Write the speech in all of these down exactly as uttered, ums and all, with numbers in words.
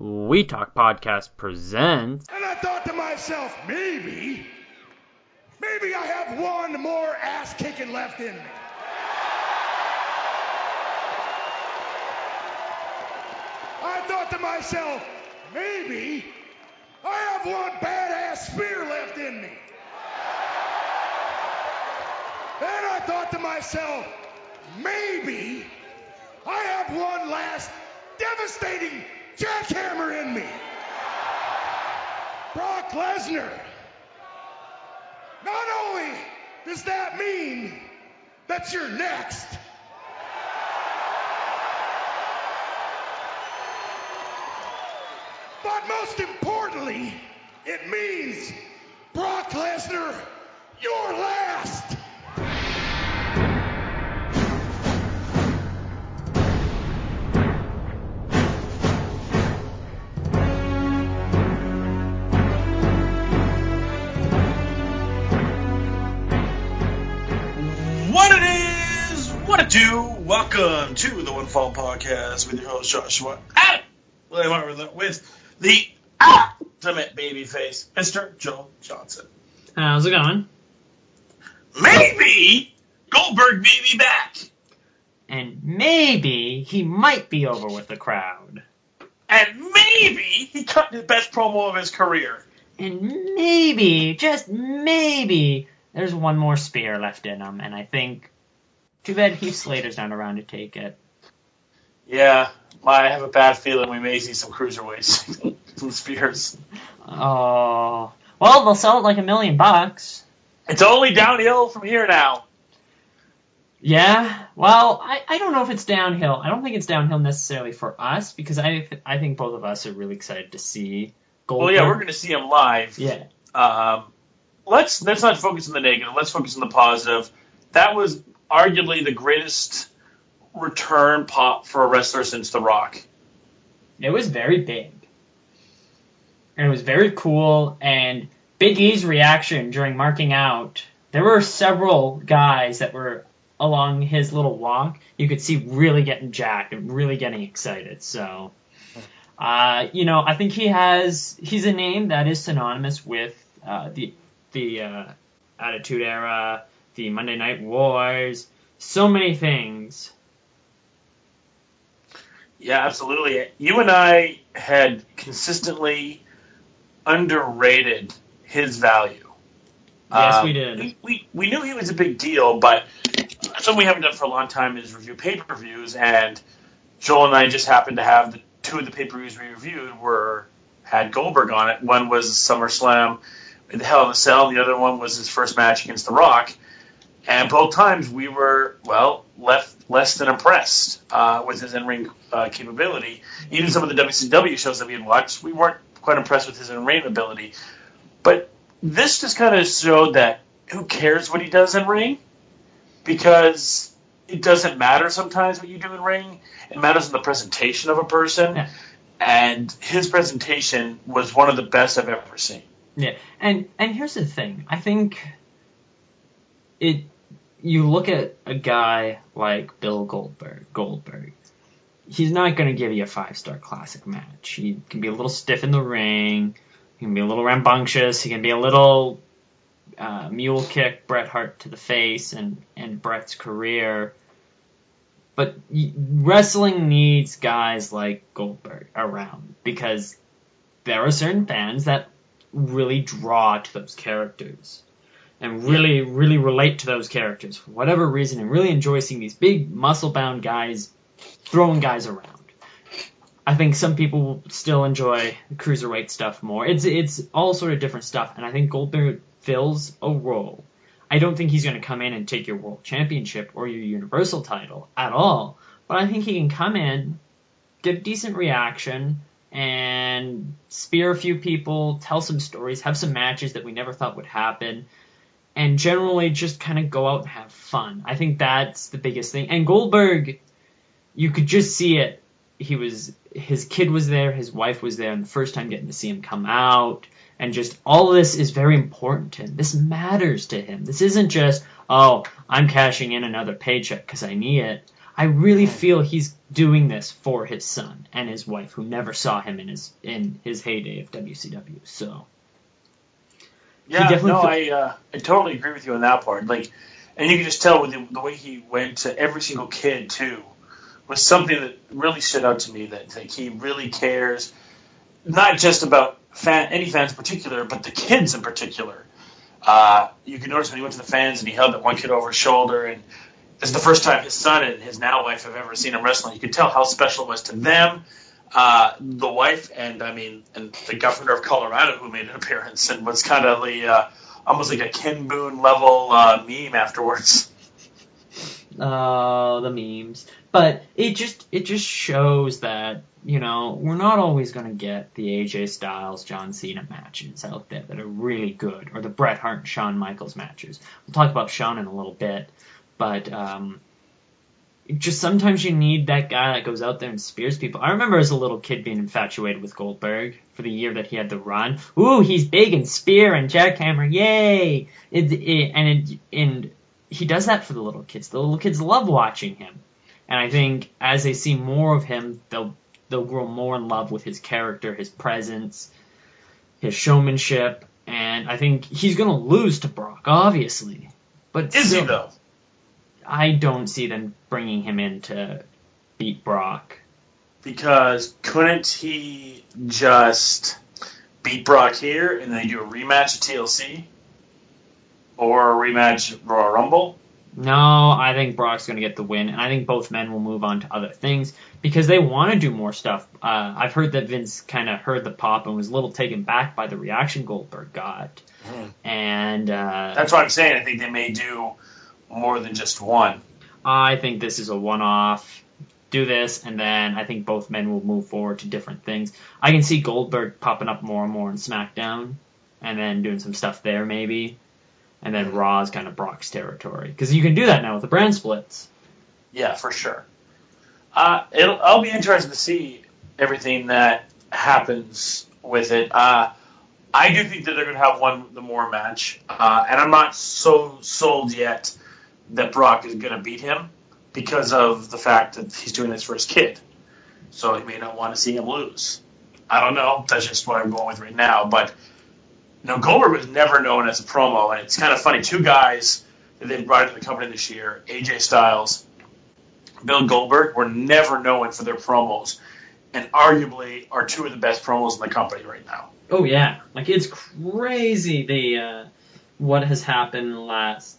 We Talk Podcast presents. And I thought to myself, maybe, maybe I have one more ass kicking left in me. I thought to myself, maybe I have one badass spear left in me. And I thought to myself, maybe I have one last devastating jackhammer in me. Brock Lesnar. Not only does that mean that you're next, but most importantly, it means, Brock Lesnar, you're last. What it is, what it do, welcome to the One Fall Podcast with your host Joshua Adam with the ultimate babyface, Mister Joe Johnson. How's it going? Maybe Goldberg may be back. And maybe he might be over with the crowd. And maybe he cut the best promo of his career. And maybe, just maybe, there's one more spear left in him, and I think, too bad Heath Slater's not around to take it. Yeah, I have a bad feeling we may see some cruiserweights, some spears. Oh, well, they'll sell it like a million bucks. It's only downhill from here now. Yeah, well, I, I don't know if it's downhill. I don't think it's downhill necessarily for us, because I I think both of us are really excited to see Goldberg. Well, yeah, we're going to see him live. Yeah. Um, let's let's not focus on the negative. Let's focus on the positive. That was arguably the greatest return pop for a wrestler since The Rock. It was very big. And it was very cool, and Big E's reaction during marking out, there were several guys that were along his little walk, you could see really getting jacked and really getting excited. So, uh, you know, I think he has, he's a name that is synonymous with uh, the the uh, Attitude Era, the Monday Night Wars, so many things. Yeah, absolutely. You and I had consistently underrated his value. Yes, um, we did. We, we we knew he was a big deal, but something we haven't done for a long time is review pay-per-views, and Joel and I just happened to have the two of the pay-per-views we reviewed were had Goldberg on it. One was SummerSlam in the Hell in a Cell, and the other one was his first match against The Rock. And both times we were, well, left less than impressed uh, with his in-ring uh, capability. Even some of the W C W shows that we had watched, we weren't quite impressed with his in-ring ability. But this just kind of showed that who cares what he does in-ring? Because it doesn't matter sometimes what you do in-ring. It matters in the presentation of a person. Yeah. And his presentation was one of the best I've ever seen. Yeah, and and here's the thing. I think it. You look at a guy like Bill Goldberg. Goldberg. He's not going to give you a five-star classic match. He can be a little stiff in the ring. He can be a little rambunctious. He can be a little uh, mule kick Bret Hart to the face and and Bret's career. But wrestling needs guys like Goldberg around because there are certain fans that really draw to those characters and really, really relate to those characters for whatever reason and really enjoy seeing these big, muscle-bound guys throwing guys around. I think some people still enjoy the cruiserweight stuff more. It's it's all sort of different stuff, and I think Goldberg fills a role. I don't think he's going to come in and take your world championship or your universal title at all, but I think he can come in, get a decent reaction, and spear a few people, tell some stories, have some matches that we never thought would happen, and generally just kind of go out and have fun. I think that's the biggest thing. And Goldberg, you could just see it. He was, his kid was there, his wife was there, and the first time getting to see him come out, and just all of this is very important to him. This matters to him. This isn't just, oh, I'm cashing in another paycheck because I need it. I I really feel he's doing this for his son and his wife, who never saw him in his in his heyday of W C W. So yeah, no, I uh, I totally agree with you on that part. Like, and you can just tell with the, the way he went to every single kid too was something that really stood out to me. That like, he really cares, not just about fan, any fans in particular, but the kids in particular. Uh, you can notice when he went to the fans and he held that one kid over his shoulder, and this is the first time his son and his now wife have ever seen him wrestling. You could tell how special it was to them, uh, the wife, and I mean, and the governor of Colorado who made an appearance and was kind of the uh, almost like a Ken Boone level uh, meme afterwards. Oh, the memes. But it just it just shows that, you know, we're not always going to get the A J Styles, John Cena matches out there that are really good, or the Bret Hart and Shawn Michaels matches. We'll talk about Shawn in a little bit, but um, just sometimes you need that guy that goes out there and spears people. I remember as a little kid being infatuated with Goldberg for the year that he had the run. Ooh, he's big and spear and jackhammer, yay! It, it, and it, and he does that for the little kids. The little kids love watching him. And I think as they see more of him, they'll they'll grow more in love with his character, his presence, his showmanship, and I think he's going to lose to Brock, obviously. But Is still, he, though? I don't see them bringing him in to beat Brock. Because couldn't he just beat Brock here and then do a rematch at T L C? Or a rematch at Royal Rumble? No, I think Brock's going to get the win, and I think both men will move on to other things because they want to do more stuff. Uh, I've heard that Vince kind of heard the pop and was a little taken back by the reaction Goldberg got. Mm. And uh, that's what I'm saying. I think they may do more than just one. I think this is a one-off. Do this, and then I think both men will move forward to different things. I can see Goldberg popping up more and more in SmackDown, and then doing some stuff there maybe. And then Raw is kind of Brock's territory. Because you can do that now with the brand splits. Yeah, for sure. Uh, it'll, I'll be interested to see everything that happens with it. Uh, I do think that they're going to have one the more match. Uh, and I'm not so sold yet that Brock is going to beat him because of the fact that he's doing this for his kid. So he may not want to see him lose. I don't know. That's just what I'm going with right now. But no, Goldberg was never known as a promo, and it's kind of funny. Two guys that they've brought into the company this year, A J Styles, Bill Goldberg, were never known for their promos, and arguably are two of the best promos in the company right now. Oh yeah, like it's crazy the uh, what has happened in the last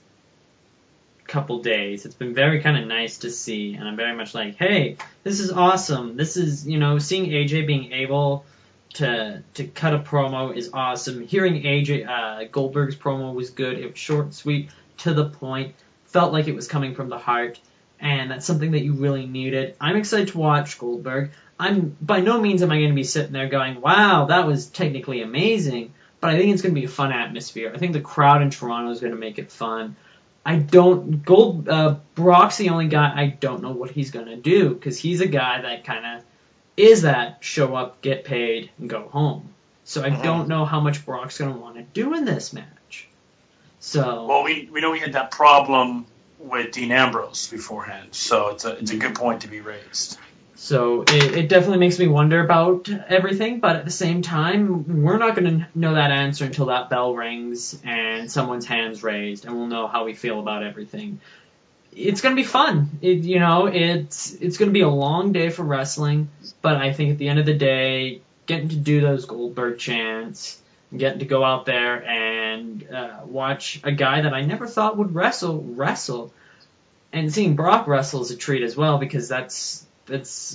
couple days. It's been very kind of nice to see, and I'm very much like, hey, this is awesome. This is, you know, seeing A J being able to to cut a promo is awesome. Hearing A J uh, Goldberg's promo was good. It was short, sweet, to the point. Felt like it was coming from the heart, and that's something that you really needed. I'm excited to watch Goldberg. I'm by no means am I going to be sitting there going, wow, that was technically amazing, but I think it's going to be a fun atmosphere. I think the crowd in Toronto is going to make it fun. I don't Gold uh, Brock's the only guy I don't know what he's going to do, because he's a guy that kind of is that show up, get paid, and go home. So I mm-hmm. don't know how much Brock's going to want to do in this match. So well, we we know we had that problem with Dean Ambrose beforehand, so it's a it's a good point to be raised. So it, it definitely makes me wonder about everything, but at the same time, we're not going to know that answer until that bell rings and someone's hand's raised, and we'll know how we feel about everything. It's going to be fun. It, you know, it's it's going to be a long day for wrestling, but I think at the end of the day, getting to do those Goldberg chants, getting to go out there and uh, watch a guy that I never thought would wrestle, wrestle, and seeing Brock wrestle is a treat as well, because that's that's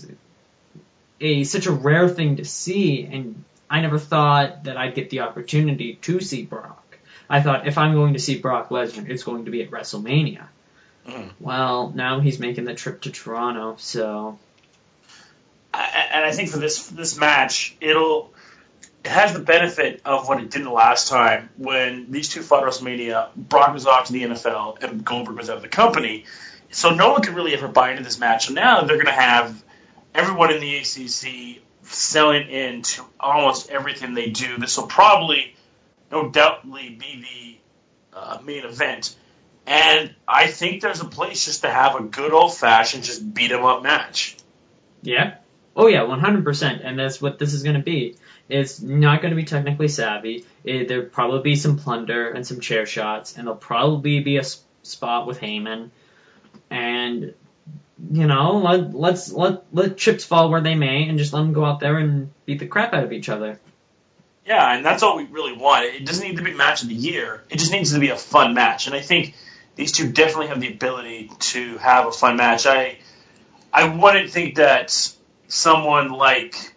a such a rare thing to see, and I never thought that I'd get the opportunity to see Brock. I thought if I'm going to see Brock Lesnar, it's going to be at WrestleMania. Mm. Well, now he's making the trip to Toronto, so. And I think for this this match, it'll it has the benefit of what it did the last time when these two fought at WrestleMania. Brock was off to the N F L and Goldberg was out of the company, so no one could really ever buy into this match. So now they're going to have everyone in the A C C selling into almost everything they do. This will probably, no doubtly, be the uh, main event. And I think there's a place just to have a good old-fashioned just beat-em-up match. Yeah. Oh, yeah, one hundred percent. And that's what this is going to be. It's not going to be technically savvy. It, there'll probably be some plunder and some chair shots, and there'll probably be a sp- spot with Heyman. And, you know, let, let's let, let chips fall where they may and just let them go out there and beat the crap out of each other. Yeah, and that's all we really want. It doesn't need to be match of the year. It just needs to be a fun match. And I think these two definitely have the ability to have a fun match. I I wouldn't think that someone like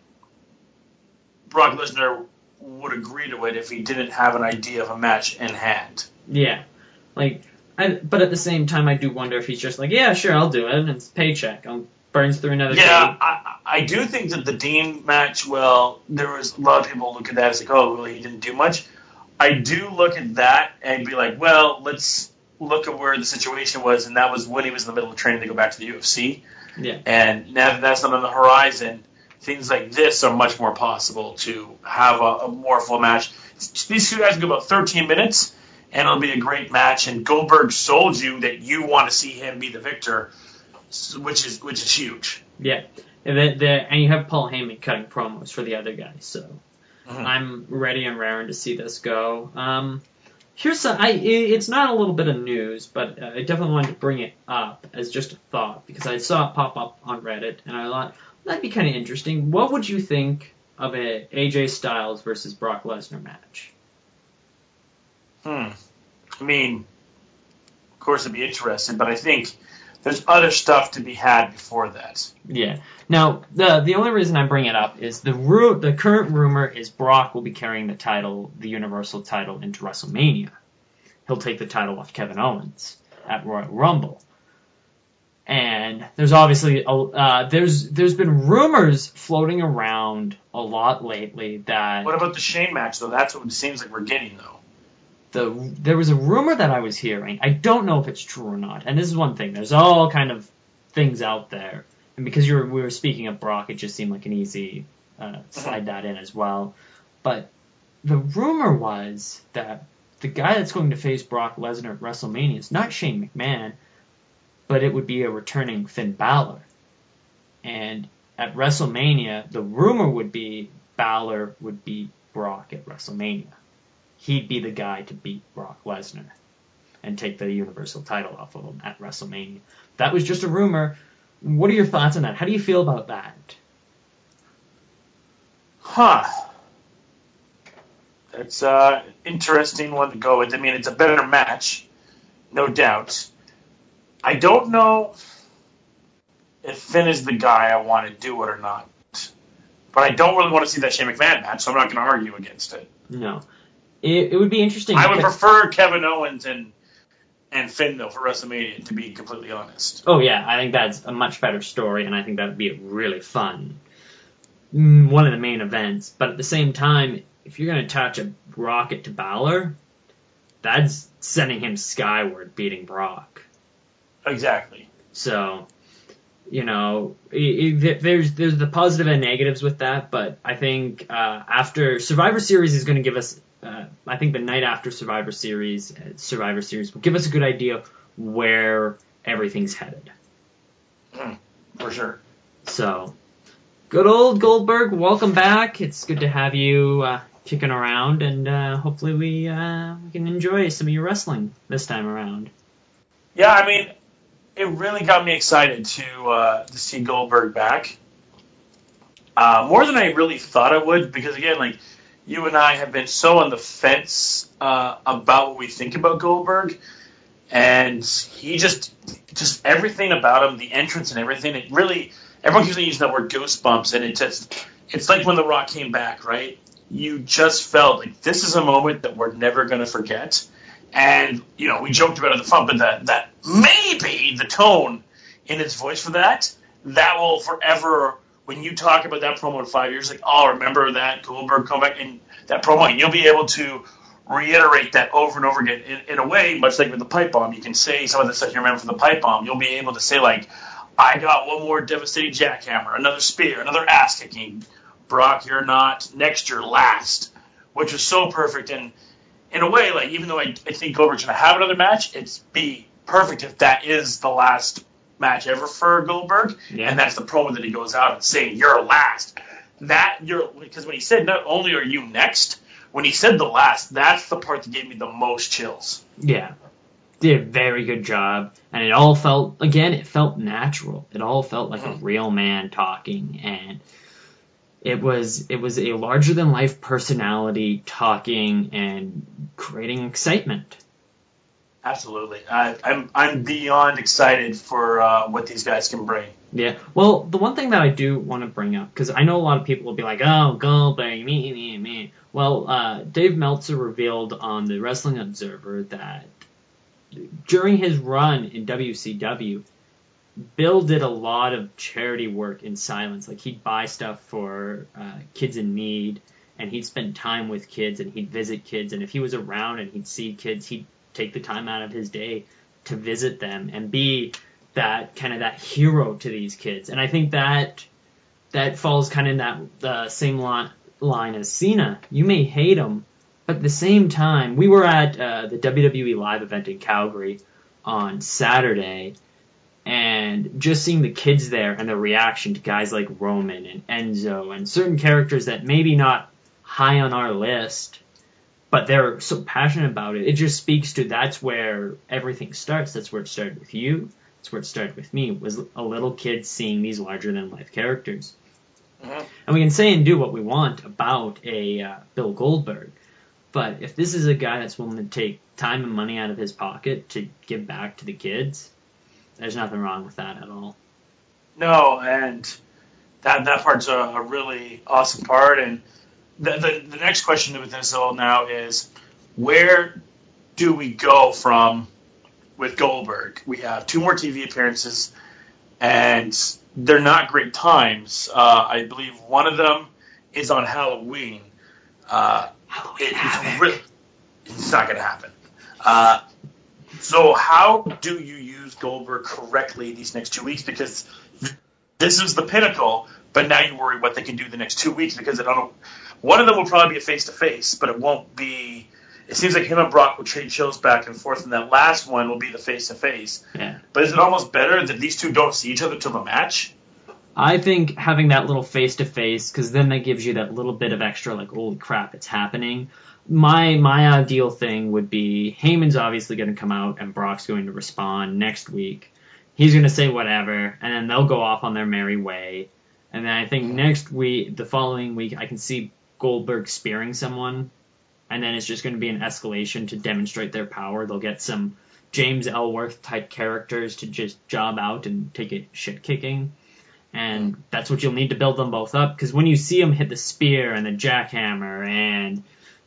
Brock Lesnar would agree to it if he didn't have an idea of a match in hand. Yeah. Like, I, but at the same time, I do wonder if he's just like, yeah, sure, I'll do it. And it's paycheck. I'll burns through another Yeah, day. I, I do think that the Dean match, well, there was a lot of people look at that as like, oh, well, he didn't do much. I do look at that and be like, well, let's look at where the situation was, and that was when he was in the middle of training to go back to the U F C. Yeah. And now that that's not on the horizon, things like this are much more possible to have a, a more full match. These two guys go about thirteen minutes, and it'll be a great match. And Goldberg sold you that you want to see him be the victor, which is which is huge. Yeah. And, the, the, and you have Paul Heyman cutting promos for the other guys, so mm-hmm. I'm ready and raring to see this go. Um, here's some, I, it's not a little bit of news, but uh, I definitely wanted to bring it up as just a thought, because I saw it pop up on Reddit, and I thought, that'd be kind of interesting. What would you think of a A J Styles versus Brock Lesnar match? Hmm. I mean, of course it'd be interesting, but I think there's other stuff to be had before that. Yeah. Now, the the only reason I bring it up is the ru- the current rumor is Brock will be carrying the title, the Universal title, into WrestleMania. He'll take the title off Kevin Owens at Royal Rumble. And there's obviously a, uh, there's there's been rumors floating around a lot lately that. What about the Shane match though? That's what it seems like we're getting though. The there was a rumor that I was hearing. I don't know if it's true or not. And this is one thing. There's all kind of things out there. And because you were, we were speaking of Brock, it just seemed like an easy uh, slide that in as well. But the rumor was that the guy that's going to face Brock Lesnar at WrestleMania is not Shane McMahon, but it would be a returning Finn Balor. And at WrestleMania, the rumor would be Balor would beat Brock at WrestleMania. He'd be the guy to beat Brock Lesnar and take the Universal title off of him at WrestleMania. That was just a rumor. What are your thoughts on that? How do you feel about that? Huh. That's an interesting one to go with. I mean, it's a better match, no doubt. I don't know if Finn is the guy I want to do it or not. But I don't really want to see that Shane McMahon match, so I'm not going to argue against it. No. It, it would be interesting. I would prefer Kevin Owens and and Finn, though, for WrestleMania, to be completely honest. Oh, yeah. I think that's a much better story, and I think that would be really fun. One of the main events. But at the same time, if you're going to attach a rocket to Balor, that's sending him skyward, beating Brock. Exactly. So, you know, it, it, there's there's the positive and negatives with that, but I think uh, after Survivor Series is going to give us, uh, I think the night after Survivor Series, uh, Survivor Series will give us a good idea where everything's headed. Mm, for sure. So, good old Goldberg, welcome back. It's good to have you uh, kicking around, and uh, hopefully we, uh, we can enjoy some of your wrestling this time around. Yeah, I mean, it really got me excited to uh, to see Goldberg back. Uh, more than I really thought I would, because again, like, you and I have been so on the fence uh, about what we think about Goldberg, and he just, just everything about him, the entrance and everything, it really, everyone keeps using that word goosebumps, and it just, it's like when The Rock came back, right? You just felt like this is a moment that we're never going to forget. And, you know, we joked about it at the front, but that, that maybe the tone in his voice for that, that will forever, when you talk about that promo in five years, like, oh, remember that Goldberg comeback and that promo, and you'll be able to reiterate that over and over again. In, in a way, much like with the pipe bomb, you can say some of the stuff you remember from the pipe bomb. You'll be able to say, like, I got one more devastating jackhammer, another spear, another ass-kicking. Brock, you're not next, you're last, which was so perfect. And in a way, like even though I, I think Goldberg's going to have another match, it's be perfect if that is the last match ever for Goldberg, Yeah. and that's the promo that he goes out and saying you're last. That you're because when he said not only are you next, when he said the last, that's the part that gave me the most chills. Yeah. Did a very good job, and it all felt, again, it felt natural. It all felt like a real man talking, and it was it was a larger-than-life personality talking and creating excitement. Absolutely. I, I'm I'm beyond excited for uh, what these guys can bring. Yeah. Well, the one thing that I do want to bring up, because I know a lot of people will be like, oh, Goldberg, me, me, me. Well, uh, Dave Meltzer revealed on the Wrestling Observer that during his run in W C W, Bill did a lot of charity work in silence. Like, he'd buy stuff for uh, kids in need, and he'd spend time with kids, and he'd visit kids, and if he was around and he'd see kids, he'd take the time out of his day to visit them and be that kind of that hero to these kids. And I think that that falls kind of in that the same line, line as Cena. You may hate him, but at the same time, we were at uh, the W W E live event in Calgary on Saturday, and just seeing the kids there and the reaction to guys like Roman and Enzo and certain characters that maybe not high on our list, but they're so passionate about it. It just speaks to that's where everything starts. That's where it started with you. That's where it started with me, was a little kid seeing these larger-than-life characters. Mm-hmm. And we can say and do what we want about a uh, Bill Goldberg, but if this is a guy that's willing to take time and money out of his pocket to give back to the kids, there's nothing wrong with that at all. No, and that that part's a, a really awesome part. And the, the the next question with this all now is, where do we go from with Goldberg? We have two more T V appearances, and they're not great times. Uh, I believe one of them is on Halloween. Uh, Halloween it, Havoc. it's, really, it's not going to happen. Uh, so how do you use Goldberg correctly these next two weeks? Because this is the pinnacle, but now you worry what they can do the next two weeks because I don't know. One of them will probably be a face-to-face, but it won't be... It seems like him and Brock will trade shows back and forth, and that last one will be the face-to-face. Yeah. But is it almost better that these two don't see each other till the match? I think having that little face-to-face, because then that gives you that little bit of extra, like, holy crap, it's happening. My my ideal thing would be Heyman's obviously going to come out, and Brock's going to respond next week. He's going to say whatever, and then they'll go off on their merry way. And then I think next week, the following week, I can see Goldberg spearing someone, and then it's just going to be an escalation to demonstrate their power. They'll get some James Ellsworth-type characters to just job out and take it shit-kicking. And that's what you'll need to build them both up, because when you see him hit the spear and the jackhammer and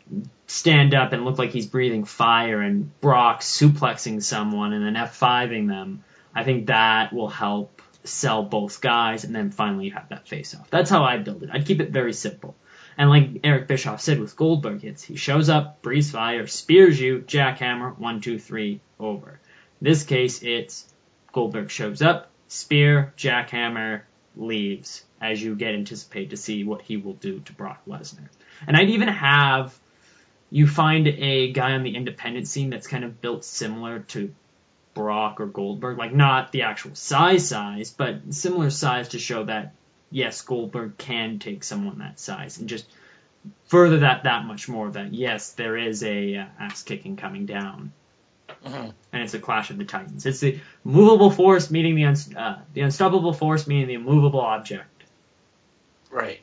stand up and look like he's breathing fire and Brock suplexing someone and then F five-ing them, I think that will help sell both guys, and then finally you have that face-off. That's how I build it. I'd keep it very simple. And like Eric Bischoff said with Goldberg, it's he shows up, breathes fire, spears you, jackhammer, one, two, three, over. In this case, it's Goldberg shows up, spear, jackhammer, leaves, as you get anticipate to see what he will do to Brock Lesnar. And I'd even have you find a guy on the independent scene that's kind of built similar to Brock or Goldberg, like not the actual size size, but similar size to show that, yes, Goldberg can take someone that size, and just further that that much more, that, yes, there is a uh, ass-kicking coming down. Mm-hmm. And it's a clash of the titans. It's the movable force meeting the, un- uh, the unstoppable force meeting the immovable object. Right.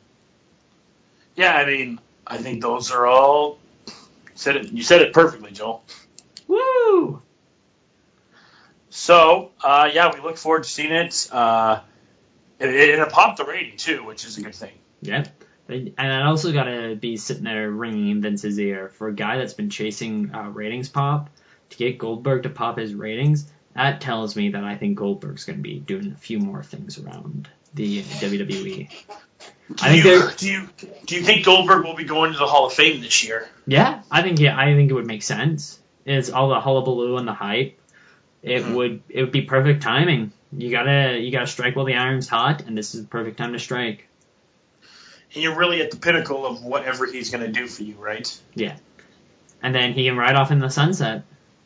Yeah, I mean, I think those are all... Said it, you said it perfectly, Joel. Woo! So, uh, yeah, we look forward to seeing it. Uh, it, it. It popped the rating, too, which is a good thing. Yeah. And I also got to be sitting there ringing in Vince's ear. For a guy that's been chasing uh, ratings pop, to get Goldberg to pop his ratings, that tells me that I think Goldberg's going to be doing a few more things around the W W E. Do I think you, do you do you think Goldberg will be going to the Hall of Fame this year? Yeah, I think yeah, I think it would make sense. It's all the hullabaloo and the hype. It mm-hmm. would it would be perfect timing. You gotta you gotta strike while the iron's hot, and this is the perfect time to strike. And you're really at the pinnacle of whatever he's gonna do for you, right? Yeah. And then he can ride off in the sunset.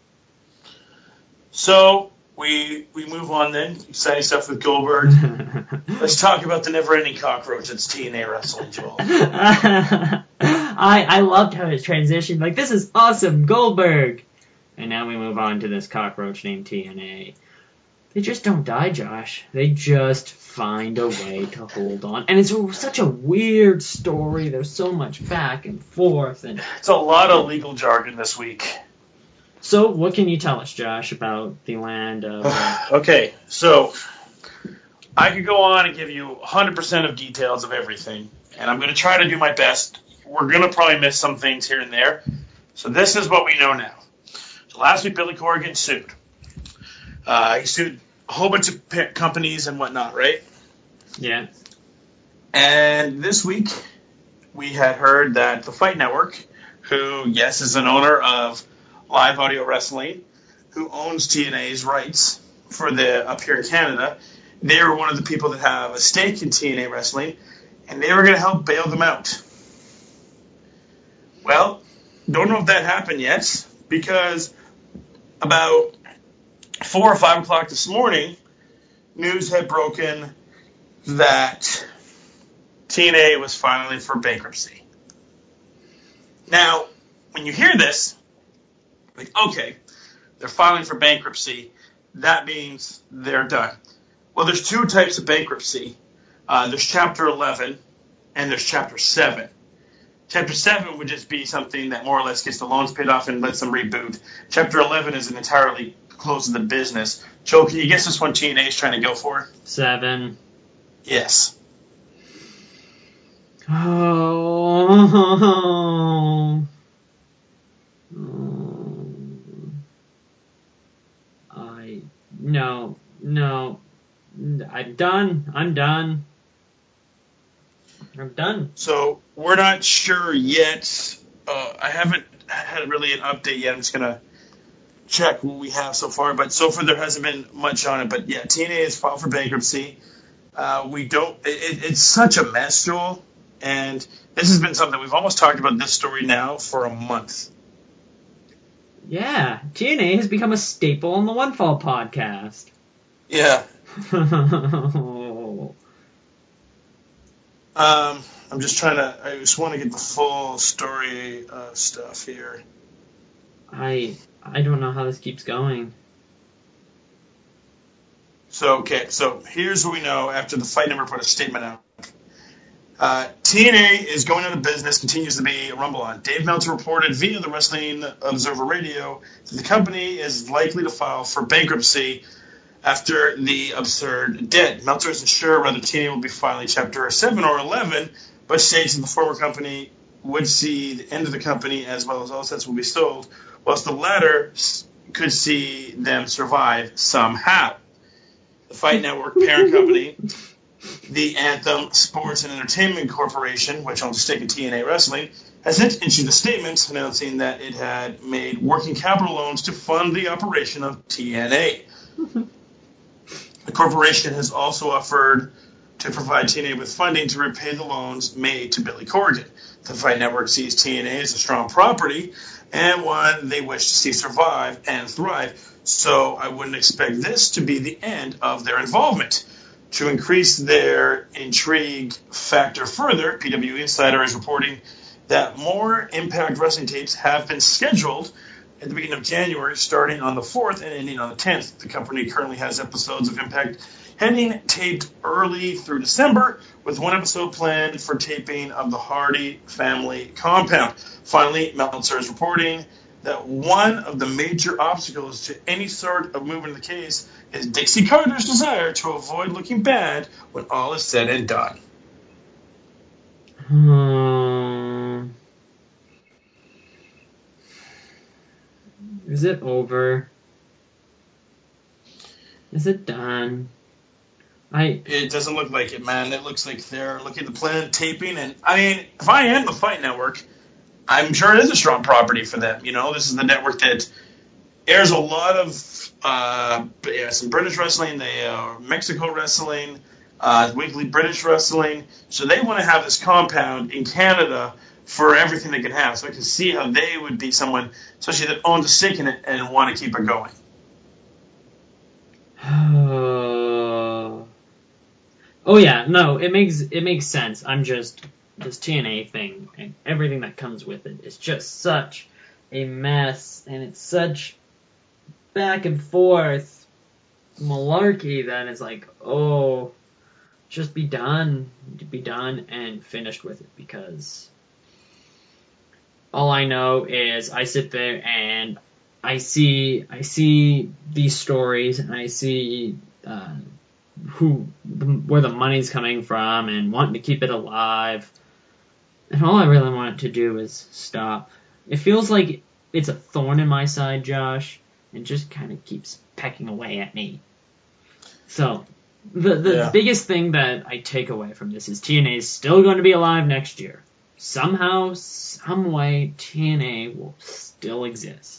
So we we move on then. Exciting stuff with Goldberg. Let's talk about the never-ending cockroach that's T N A wrestling, Joel. I I loved how it transitioned. Like, this is awesome, Goldberg. And now we move on to this cockroach named T N A. They just don't die, Josh. They just find a way to hold on. And it's a, such a weird story. There's so much back and forth. And it's a lot of legal jargon this week. So what can you tell us, Josh, about the land of... Uh... Okay, so I could go on and give you one hundred percent of details of everything. And I'm going to try to do my best. We're going to probably miss some things here and there. So this is what we know now. So last week, Billy Corgan sued. Uh, he sued a whole bunch of companies and whatnot, right? Yeah. And this week, we had heard that the Fight Network, who, yes, is an owner of Live Audio Wrestling, who owns T N A's rights for the up here in Canada, they were one of the people that have a stake in T N A Wrestling, and they were going to help bail them out. Well, don't know if that happened yet, because about four or five o'clock this morning, news had broken that T N A was filing for bankruptcy. Now, when you hear this, like, okay, they're filing for bankruptcy, that means they're done. Well, there's two types of bankruptcy. Uh, there's Chapter eleven and there's Chapter seven. Chapter seven would just be something that more or less gets the loans paid off and lets them reboot. Chapter eleven is an entirely closes the business. Joe, can you guess this one T N A is trying to go for? Seven. Yes. Oh. I no no. I'm done. I'm done. I'm done. So we're not sure yet. Uh, I haven't had really an update yet. I'm just gonna check what we have so far. But so far there hasn't been much on it. But yeah, T N A is filed for bankruptcy. Uh, we don't. It, it's such a mess, Joel. And this has been something we've almost talked about this story now for a month. Yeah, T N A has become a staple on the One Fall podcast. Yeah. um, I'm just trying to. I just want to get the full story uh, stuff here. I I don't know how this keeps going. So okay, so here's what we know after the Fight Network put a statement out. Uh, T N A is going out of business, continues to be a rumble on. Dave Meltzer reported via the Wrestling Observer Radio that the company is likely to file for bankruptcy after the absurd debt. Meltzer isn't sure whether T N A will be filing Chapter seven or eleven, but states that the former company would see the end of the company as well as all assets will be sold, whilst the latter could see them survive somehow. The Fight Network parent company, the Anthem Sports and Entertainment Corporation, which owns a stake in T N A Wrestling, has issued a statement announcing that it had made working capital loans to fund the operation of T N A. The corporation has also offered to provide T N A with funding to repay the loans made to Billy Corgan. The Fight Network sees T N A as a strong property and one they wish to see survive and thrive, so I wouldn't expect this to be the end of their involvement. To increase their intrigue factor further, P W Insider is reporting that more Impact Wrestling tapes have been scheduled at the beginning of January, starting on the fourth and ending on the tenth. The company currently has episodes of Impact Heading taped early through December, with one episode planned for taping of the Hardy family compound. Finally, Meltzer is reporting that one of the major obstacles to any sort of movement in the case is Dixie Carter's desire to avoid looking bad when all is said and done. Hmm. Is it over? Is it done? I. It doesn't look like it, man. It looks like they're looking at the plan taping, and I mean, if I am the Fight Network, I'm sure it is a strong property for them. You know, this is the network that airs a lot of uh, yeah, some British wrestling, they uh, Mexico wrestling, uh, weekly British wrestling. So they want to have this compound in Canada for everything they can have. So I can see how they would be someone, especially that owns a stake in it and want to keep it going. Uh, oh yeah, no, it makes it makes sense. I'm just this T N A thing and everything that comes with it is just such a mess, and it's such back and forth malarkey that it's like, oh, just be done, be done and finished with it, because all I know is I sit there and I see I see these stories and I see uh, who the, where the money's coming from and wanting to keep it alive, and all I really want it to do is stop. It feels like it's a thorn in my side, Josh, and just kind of keeps pecking away at me. So the the Yeah. biggest thing that I take away from this is T N A is still going to be alive next year. Somehow, some way, T N A will still exist.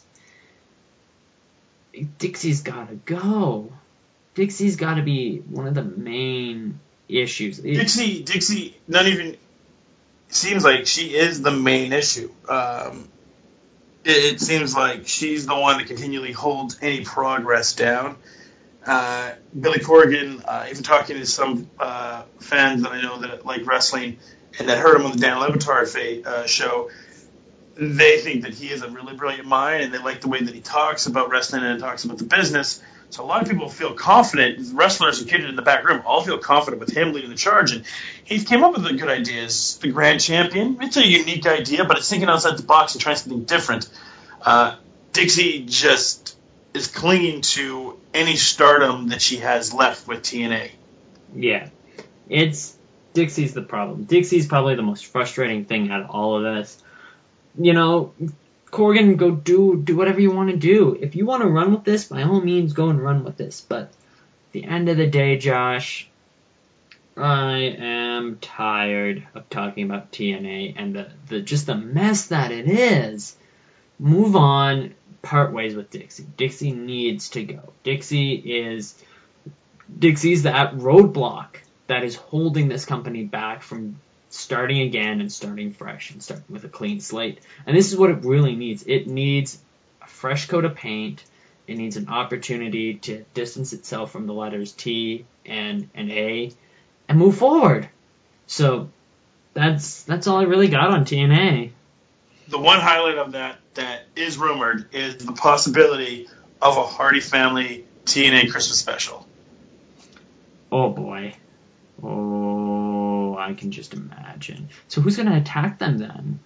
Dixie's got to go. Dixie's got to be one of the main issues. Dixie, Dixie, not even seems like she is the main issue. Um, it, it seems like she's the one that continually holds any progress down. Uh, Billy Corgan, uh, even talking to some uh, fans that I know that like wrestling and that heard him on the Dan Le Batard fa- uh, show, they think that he is a really brilliant mind, and they like the way that he talks about wrestling and talks about the business. So a lot of people feel confident. Wrestlers and kids in the back room all feel confident with him leading the charge, and he came up with a good idea. As the grand champion, it's a unique idea, but it's thinking outside the box and trying something different. Uh, Dixie just is clinging to any stardom that she has left with T N A. Yeah, it's Dixie's the problem. Dixie's probably the most frustrating thing out of all of this. You know, Corgan, go do do whatever you want to do. If you want to run with this, by all means, go and run with this. But at the end of the day, Josh, I am tired of talking about T N A and the, the just the mess that it is. Move on. Part ways with Dixie. Dixie needs to go. Dixie is Dixie's that roadblock that is holding this company back from starting again and starting fresh and starting with a clean slate. And this is what it really needs. It needs a fresh coat of paint. It needs an opportunity to distance itself from the letters T and, and A and move forward. So that's that's all I really got on T N A. The one highlight of that that is rumored is the possibility of a Hardy Family T N A Christmas special. Oh boy. Oh, I can just imagine. So who's going to attack them then?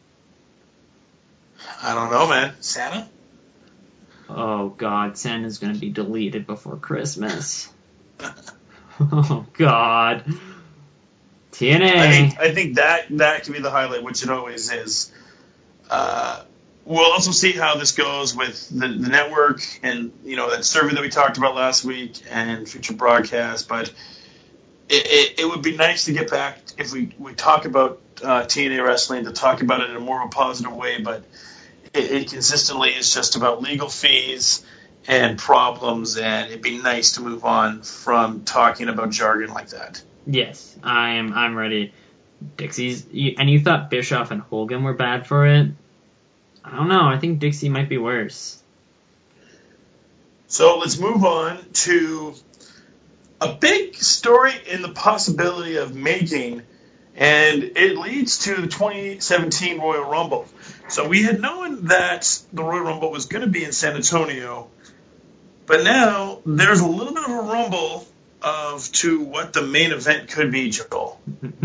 I don't know, man. Santa? Oh God, Santa's going to be deleted before Christmas. Oh God. T N A. I think I think that that could be the highlight, which it always is. Uh, we'll also see how this goes with the, the network and, you know, that survey that we talked about last week and future broadcasts. But it, it, it would be nice to get back, if we, we talk about uh, T N A wrestling, to talk about it in a more of a positive way. But it, it consistently is just about legal fees and problems, and it'd be nice to move on from talking about jargon like that. Yes, I'm I'm ready. Dixie's, and you thought Bischoff and Hogan were bad for it? I don't know. I think Dixie might be worse. So let's move on to a big story in the possibility of making, and it leads to the twenty seventeen Royal Rumble. So we had known that the Royal Rumble was going to be in San Antonio, but now there's a little bit of a rumble of to what the main event could be, Joel.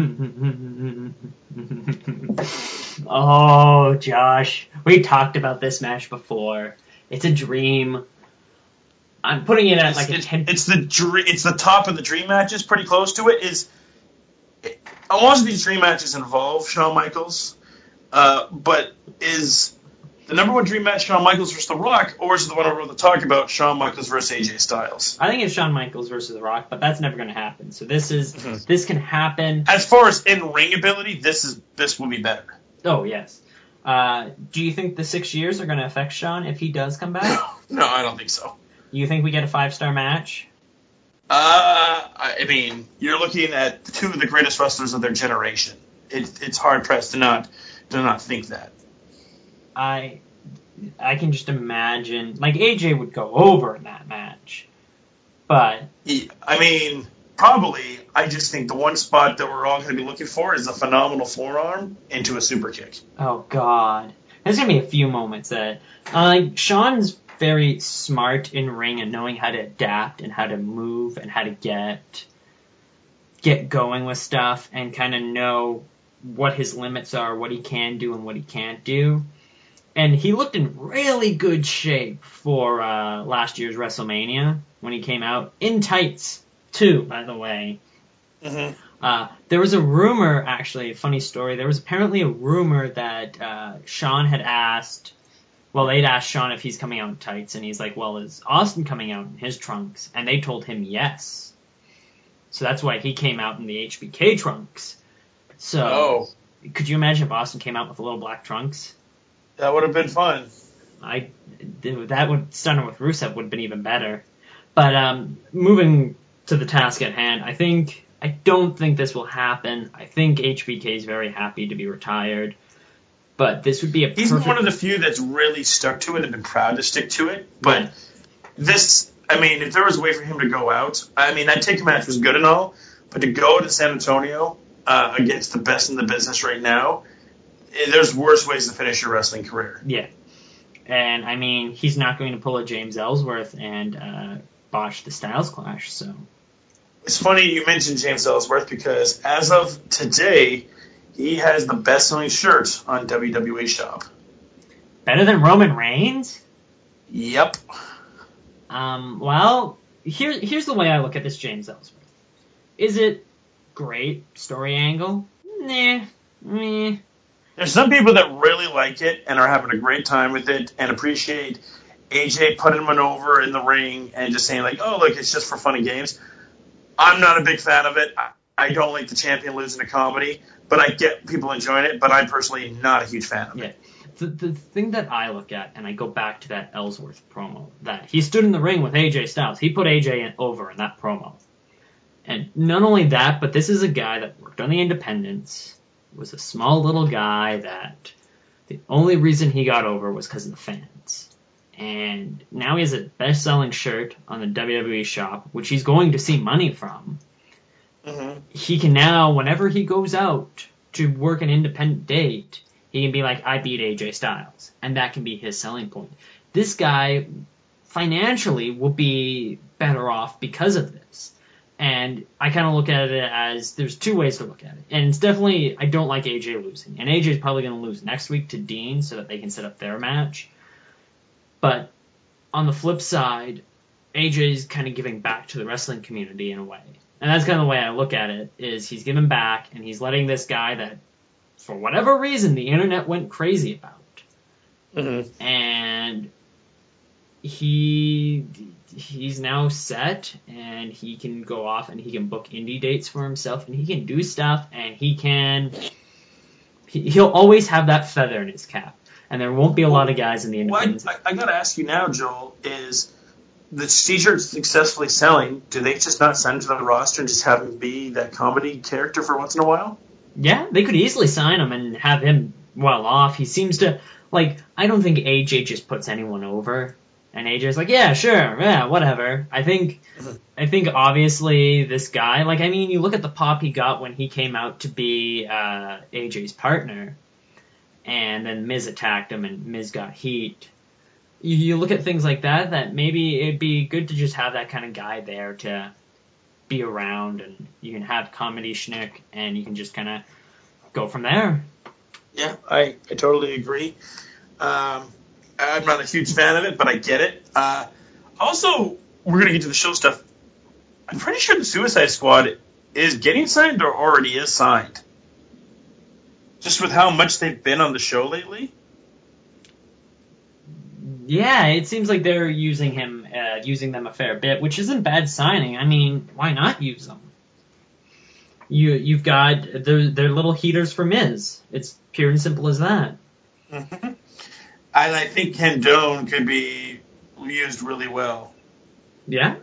Oh, Josh, we talked about this match before. It's a dream. I'm putting it at It's, like a it's, ten. it's the dre- it's the top of the dream matches, pretty close to it. Is it, most of these dream matches involve Shawn Michaels, uh, but is the number one dream match Shawn Michaels versus The Rock, or is it the one we're about to talk about, Shawn Michaels versus A J Styles? I think it's Shawn Michaels versus The Rock, but that's never going to happen. So this is Mm-hmm. this can happen. As far as in ring ability, this is this will be better. Oh yes. Uh, do you think the six years are going to affect Shawn if he does come back? No, I don't think so. You think we get a five star match? Uh, I mean, you're looking at two of the greatest wrestlers of their generation. It, it's hard pressed to not to not think that. I I can just imagine, like, A J would go over in that match, but He, I mean, probably. I just think the one spot that we're all going to be looking for is a phenomenal forearm into a super kick. oh god, there's gonna be a few moments that uh, Sean's very smart in ring and knowing how to adapt and how to move and how to get get going with stuff and kind of know what his limits are, what he can do and what he can't do. And he looked in really good shape for uh, last year's WrestleMania when he came out in tights too, by the way. Mm-hmm. Uh, there was a rumor, actually, a funny story. There was apparently a rumor that uh, Sean had asked, well, they'd asked Sean if he's coming out in tights, and he's like, well, is Austin coming out in his trunks? And they told him yes. So that's why he came out in the H B K trunks. So, Oh. Could you imagine if Austin came out with little black trunks? That would have been fun. I that would starting with Rusev would have been even better. But um, moving to the task at hand, I think I don't think this will happen. I think H B K is very happy to be retired, but this would be a He's perfect... one of the few that's really stuck to it and been proud to stick to it. But yeah. this, I mean, if there was a way for him to go out, I mean, that take match was good and all, but to go to San Antonio uh, against the best in the business right now, there's worse ways to finish your wrestling career. Yeah. And, I mean, he's not going to pull a James Ellsworth and uh, botch the Styles Clash, so... It's funny you mentioned James Ellsworth because as of today, he has the best-selling shirt on W W E Shop. Better than Roman Reigns? Yep. Um, well, here, here's the way I look at this James Ellsworth. Is it great story angle? Nah. Meh. There's some people that really like it and are having a great time with it and appreciate A J putting him over in the ring and just saying like, oh, look, it's just for fun and games. I'm not a big fan of it. I, I don't like the champion losing a comedy, but I get people enjoying it, but I'm personally not a huge fan of yeah. it. The, the thing that I look at, and I go back to that Ellsworth promo, that he stood in the ring with A J Styles. He put A J in, over in that promo. And not only that, but this is a guy that worked on the independents, was a small little guy that the only reason he got over was because of the fans. And now he has a best-selling shirt on the W W E Shop, which he's going to see money from. Mm-hmm. He can now, whenever he goes out to work an independent date, he can be like, I beat A J Styles. And that can be his selling point. This guy, financially, will be better off because of this. And I kind of look at it as, there's two ways to look at it. And it's definitely, I don't like A J losing. And A J's probably going to lose next week to Dean so that they can set up their match. But on the flip side, A J's kind of giving back to the wrestling community in a way. And that's kind of the way I look at it, is he's giving back, and he's letting this guy that, for whatever reason, the internet went crazy about. Mm-hmm. And he he's now set, and he can go off, and he can book indie dates for himself, and he can do stuff, and he can... He, he'll always have that feather in his cap. And there won't be a lot of guys in the independents. What I, I got to ask you now, Joel, is the T-shirts successfully selling, do they just not send him to the roster and just have him be that comedy character for once in a while? Yeah, they could easily sign him and have him well off. He seems to, like, I don't think A J just puts anyone over. And A J's like, yeah, sure, yeah, whatever. I think, I think obviously this guy, like, I mean, you look at the pop he got when he came out to be uh, A J's partner. And then Miz attacked him, and Miz got heat. You, you look at things like that, that maybe it'd be good to just have that kind of guy there to be around, and you can have comedy schnick, and you can just kind of go from there. Yeah, I, I totally agree. Um, I'm not a huge fan of it, but I get it. Uh, also, we're going to get to the show stuff. I'm pretty sure the Suicide Squad is getting signed or already is signed. Just with how much they've been on the show lately? Yeah, it seems like they're using him, uh, using them a fair bit, which isn't bad signing. I mean, why not use them? You, you've got, they're, they're little heaters for Miz. It's pure and simple as that. Mm-hmm. And I think Kendone could be used really well. Yeah?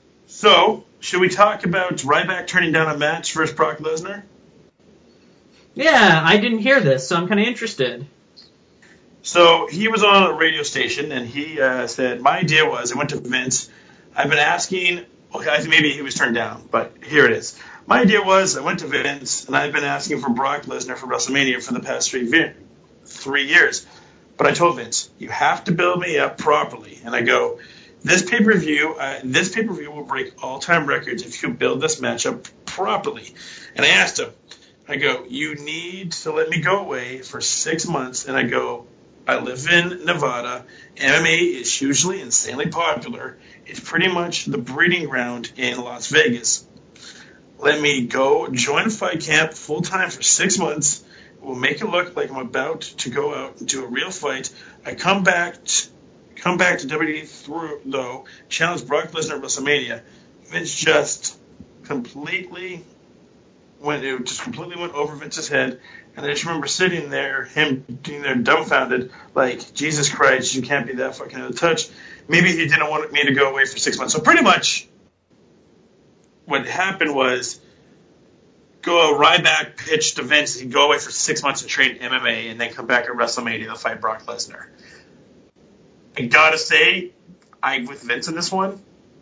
So, should we talk about Ryback turning down a match versus Brock Lesnar? Yeah, I didn't hear this, so I'm kind of interested. So he was on a radio station, and he uh, said, my idea was, I went to Vince, I've been asking, okay, I think maybe he was turned down, but here it is. My idea was, I went to Vince, and I've been asking for Brock Lesnar for WrestleMania for the past three, three years. But I told Vince, you have to build me up properly. And I go, this pay-per-view, uh, this pay-per-view will break all-time records if you build this matchup properly. And I asked him, I go, you need to let me go away for six months. And I go, I live in Nevada. M M A is hugely insanely popular. It's pretty much the breeding ground in Las Vegas. Let me go join fight camp full time for six months. We'll make it look like I'm about to go out and do a real fight. I come back, t- come back to W W E through though, challenge Brock Lesnar at WrestleMania. Vince just completely went, it just completely went over Vince's head. And I just remember sitting there, him being there dumbfounded, like, Jesus Christ, you can't be that fucking out of touch. Maybe he didn't want me to go away for six months. So pretty much what happened was, go Ryback pitched to Vince, he'd go away for six months and train M M A, and then come back at WrestleMania to fight Brock Lesnar. I gotta say, I'm with Vince in this one.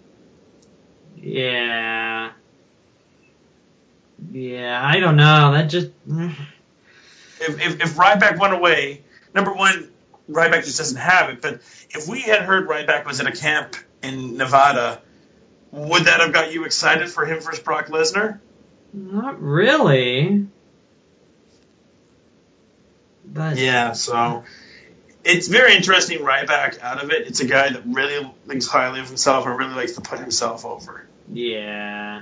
Yeah. Yeah, I don't know. That just... If, if, if Ryback went away, number one, Ryback just doesn't have it, but if we had heard Ryback was at a camp in Nevada, would that have got you excited for him versus Brock Lesnar? Not really. But yeah, so it's very interesting, Ryback out of it. It's a guy that really thinks highly of himself and really likes to put himself over. Yeah.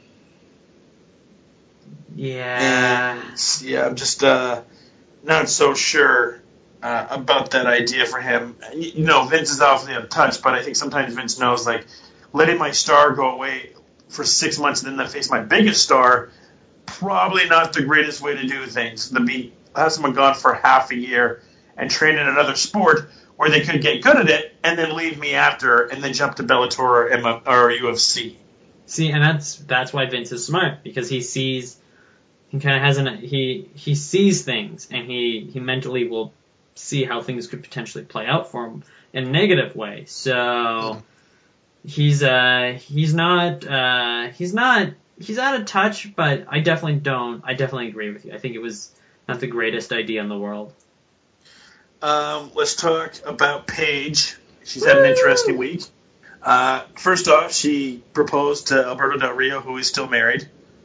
Yeah. And, yeah, I'm just uh, not so sure uh, about that idea for him. You know, Vince is awfully out of touch, but I think sometimes Vince knows, like, letting my star go away for six months and then face my biggest star, probably not the greatest way to do things. To be have someone gone for half a year and train in another sport where they could get good at it and then leave me after and then jump to Bellator or, M- or U F C. See, and that's that's why Vince is smart, because he sees, he kind of has an he he sees things, and he he mentally will see how things could potentially play out for him in a negative way. So. Mm. He's uh he's not uh he's not he's out of touch, but I definitely don't I definitely agree with you. I think it was not the greatest idea in the world. Um, let's talk about Paige. She's had an interesting week. Uh, first off, she proposed to Alberto Del Rio, who is still married.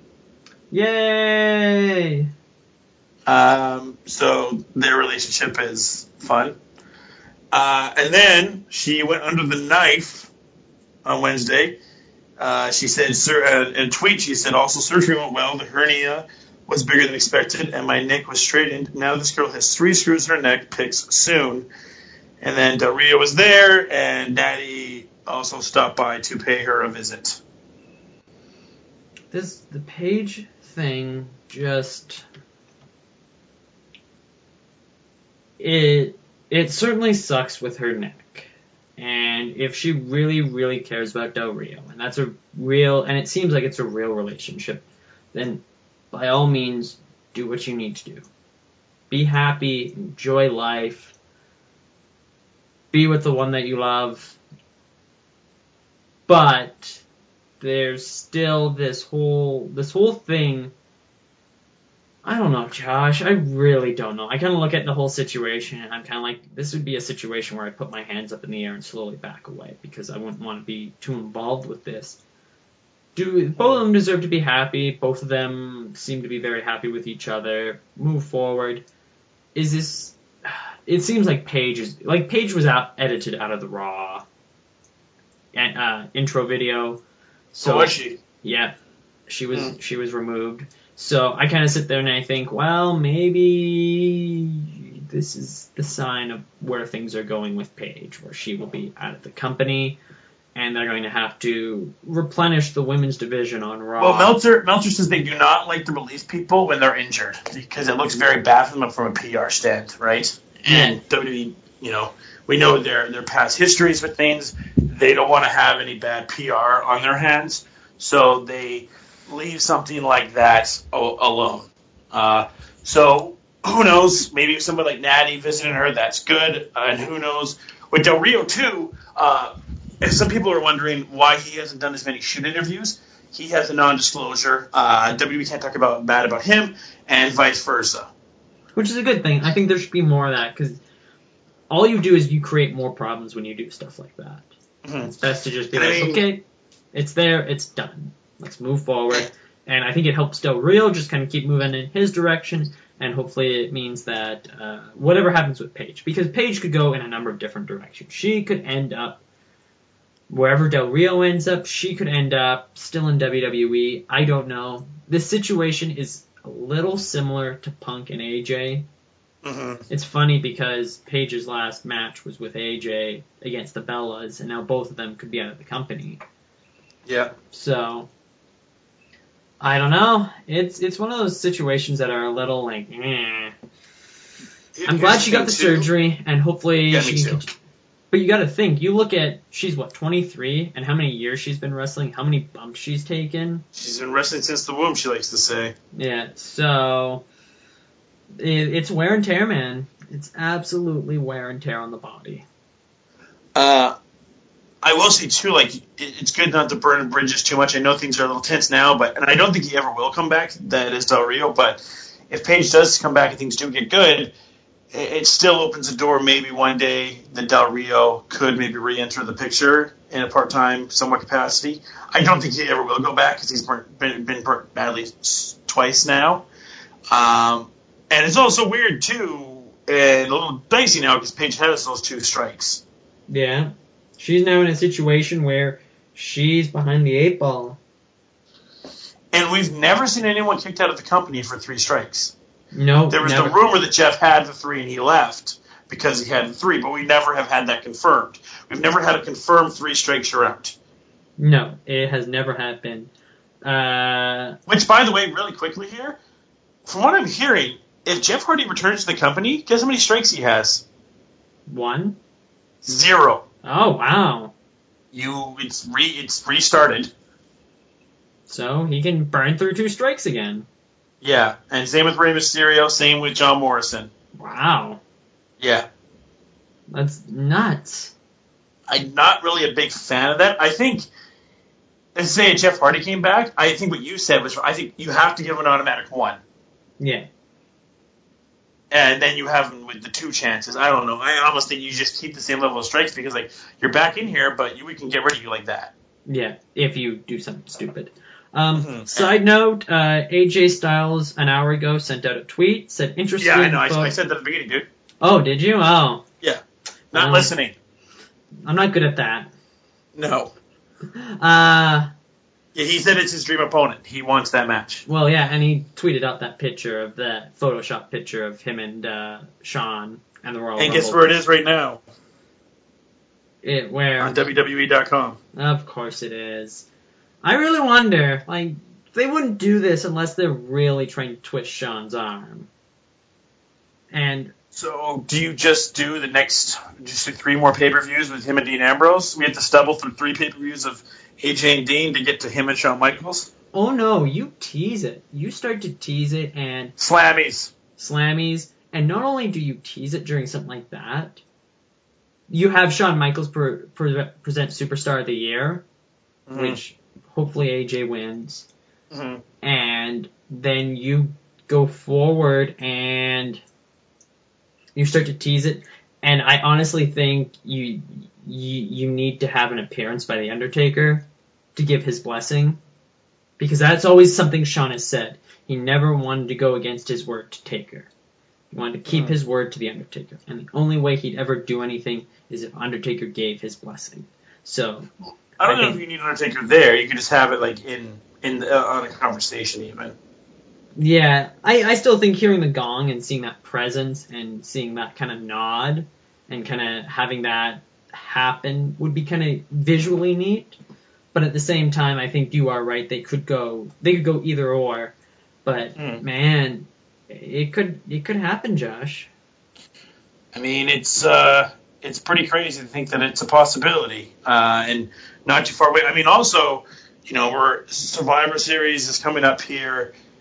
Yay! Um, so their relationship is fun. Uh, and then she went under the knife on Wednesday. Uh, she said, sir, uh, in a tweet, she said, also surgery went well. The hernia was bigger than expected, and my neck was straightened. Now this girl has three screws in her neck, picks soon. And then Del Rio was there, and Natty also stopped by to pay her a visit. This, the Paige thing just, it, it certainly sucks with her neck. And if she really, really cares about Del Rio, and that's a real, and it seems like it's a real relationship, then by all means, do what you need to do. Be happy, enjoy life, be with the one that you love. But there's still this whole, this whole thing. I don't know, Josh. I really don't know. I kind of look at the whole situation, and I'm kind of like, this would be a situation where I put my hands up in the air and slowly back away, because I wouldn't want to be too involved with this. Do both of them deserve to be happy? Both of them seem to be very happy with each other. Move forward. Is this... It seems like Paige is... Like, Paige was out edited out of the Raw uh, intro video. So oh, was she? Yeah. She was, mm. she was removed. So I kind of sit there and I think, well, maybe this is the sign of where things are going with Paige, where she will be out of the company, and they're going to have to replenish the women's division on Raw. Well, Meltzer, Meltzer says they do not like to release people when they're injured, because it looks very bad for them from a P R stand, right? And W W E, you know, we know their their past histories with things. They don't want to have any bad P R on their hands, so they leave something like that alone. Uh, So who knows? Maybe somebody like Natty visiting her, that's good. Uh, and who knows? With Del Rio, too, uh, if some people are wondering why he hasn't done as many shoot interviews, he has a non-disclosure. Uh, W W E can't talk about bad about him, and vice versa. Which is a good thing. I think there should be more of that, because all you do is you create more problems when you do stuff like that. Mm-hmm. It's best to just be and like, I mean, okay, it's there, it's done. Let's move forward. And I think it helps Del Rio just kind of keep moving in his direction, and hopefully it means that uh, whatever happens with Paige, because Paige could go in a number of different directions. She could end up wherever Del Rio ends up. She could end up still in W W E. I don't know. This situation is a little similar to Punk and A J. Mm-hmm. It's funny because Paige's last match was with A J against the Bellas, and now both of them could be out of the company. Yeah. So I don't know. It's it's one of those situations that are a little like, eh. I'm glad she got the too. surgery, and hopefully yeah, she can. But you got to think. You look at she's what twenty-three, and how many years she's been wrestling, how many bumps she's taken. She's been wrestling since the womb, she likes to say. Yeah. So it, it's wear and tear, man. It's absolutely wear and tear on the body. Uh. I will say, too, like, it's good not to burn bridges too much. I know things are a little tense now, but and I don't think he ever will come back. That is Del Rio. But if Paige does come back and things do get good, it still opens the door. Maybe one day that Del Rio could maybe re-enter the picture in a part-time, somewhat capacity. I don't think he ever will go back because he's burnt, been, been burnt badly twice now. Um, and it's also weird, too, and a little dicey now because Paige has those two strikes. Yeah. She's now in a situation where she's behind the eight ball. And we've never seen anyone kicked out of the company for three strikes. No. There was never. the rumor that Jeff had the three and he left because he had the three, but we never have had that confirmed. We've never had a confirmed three strikes you're out. No, it has never happened. Uh, Which, by the way, really quickly here, from what I'm hearing, if Jeff Hardy returns to the company, guess how many strikes he has? One? Zero. Oh, wow. You, it's re, it's restarted. So he can burn through two strikes again. Yeah, and same with Rey Mysterio, same with John Morrison. Wow. Yeah. That's nuts. I'm not really a big fan of that. I think, let's say if Jeff Hardy came back, I think what you said was, I think you have to give him an automatic one. Yeah. And then you have him with the two chances. I don't know. I almost think you just keep the same level of strikes because, like, you're back in here, but you, we can get rid of you like that. Yeah, if you do something stupid. Um, mm-hmm. Side note, uh, A J Styles an hour ago sent out a tweet, said interesting. Yeah, I know. I, I said that at the beginning, dude. Oh, did you? Oh. Yeah. Not um, listening. I'm not good at that. No. Uh... Yeah, he said it's his dream opponent. He wants that match. Well, yeah, and he tweeted out that picture of that Photoshop picture of him and uh, Sean and the Royal And Rumble. guess where it is right now? It where? On W W E dot com. Of course it is. I really wonder, like, they wouldn't do this unless they're really trying to twist Sean's arm. And so, do you just do the next, just do three more pay-per-views with him and Dean Ambrose? We have to stumble through three pay-per-views of A J and Dean to get to him and Shawn Michaels? Oh no, you tease it. You start to tease it and... Slammies. Slammies. And not only do you tease it during something like that, you have Shawn Michaels pre- pre- present Superstar of the Year, mm-hmm. which hopefully A J wins. Mm-hmm. And then you go forward and you start to tease it. And I honestly think you... You, you need to have an appearance by The Undertaker to give his blessing. Because that's always something Shawn has said. He never wanted to go against his word to Taker. He wanted to keep mm-hmm. his word to The Undertaker. And the only way he'd ever do anything is if Undertaker gave his blessing. So I don't I know think, if you need Undertaker there. You could just have it like in, in uh, on a conversation even. Yeah. I, I still think hearing the gong and seeing that presence and seeing that kind of nod and kind of having that happen would be kind of visually neat, but at the same time, I think you are right. They could go, they could go either or, but mm. man, it could, it could happen, Josh. I mean, it's uh, it's pretty crazy to think that it's a possibility, uh, and not too far away. I mean, also, you know, we're Survivor Series is coming up here.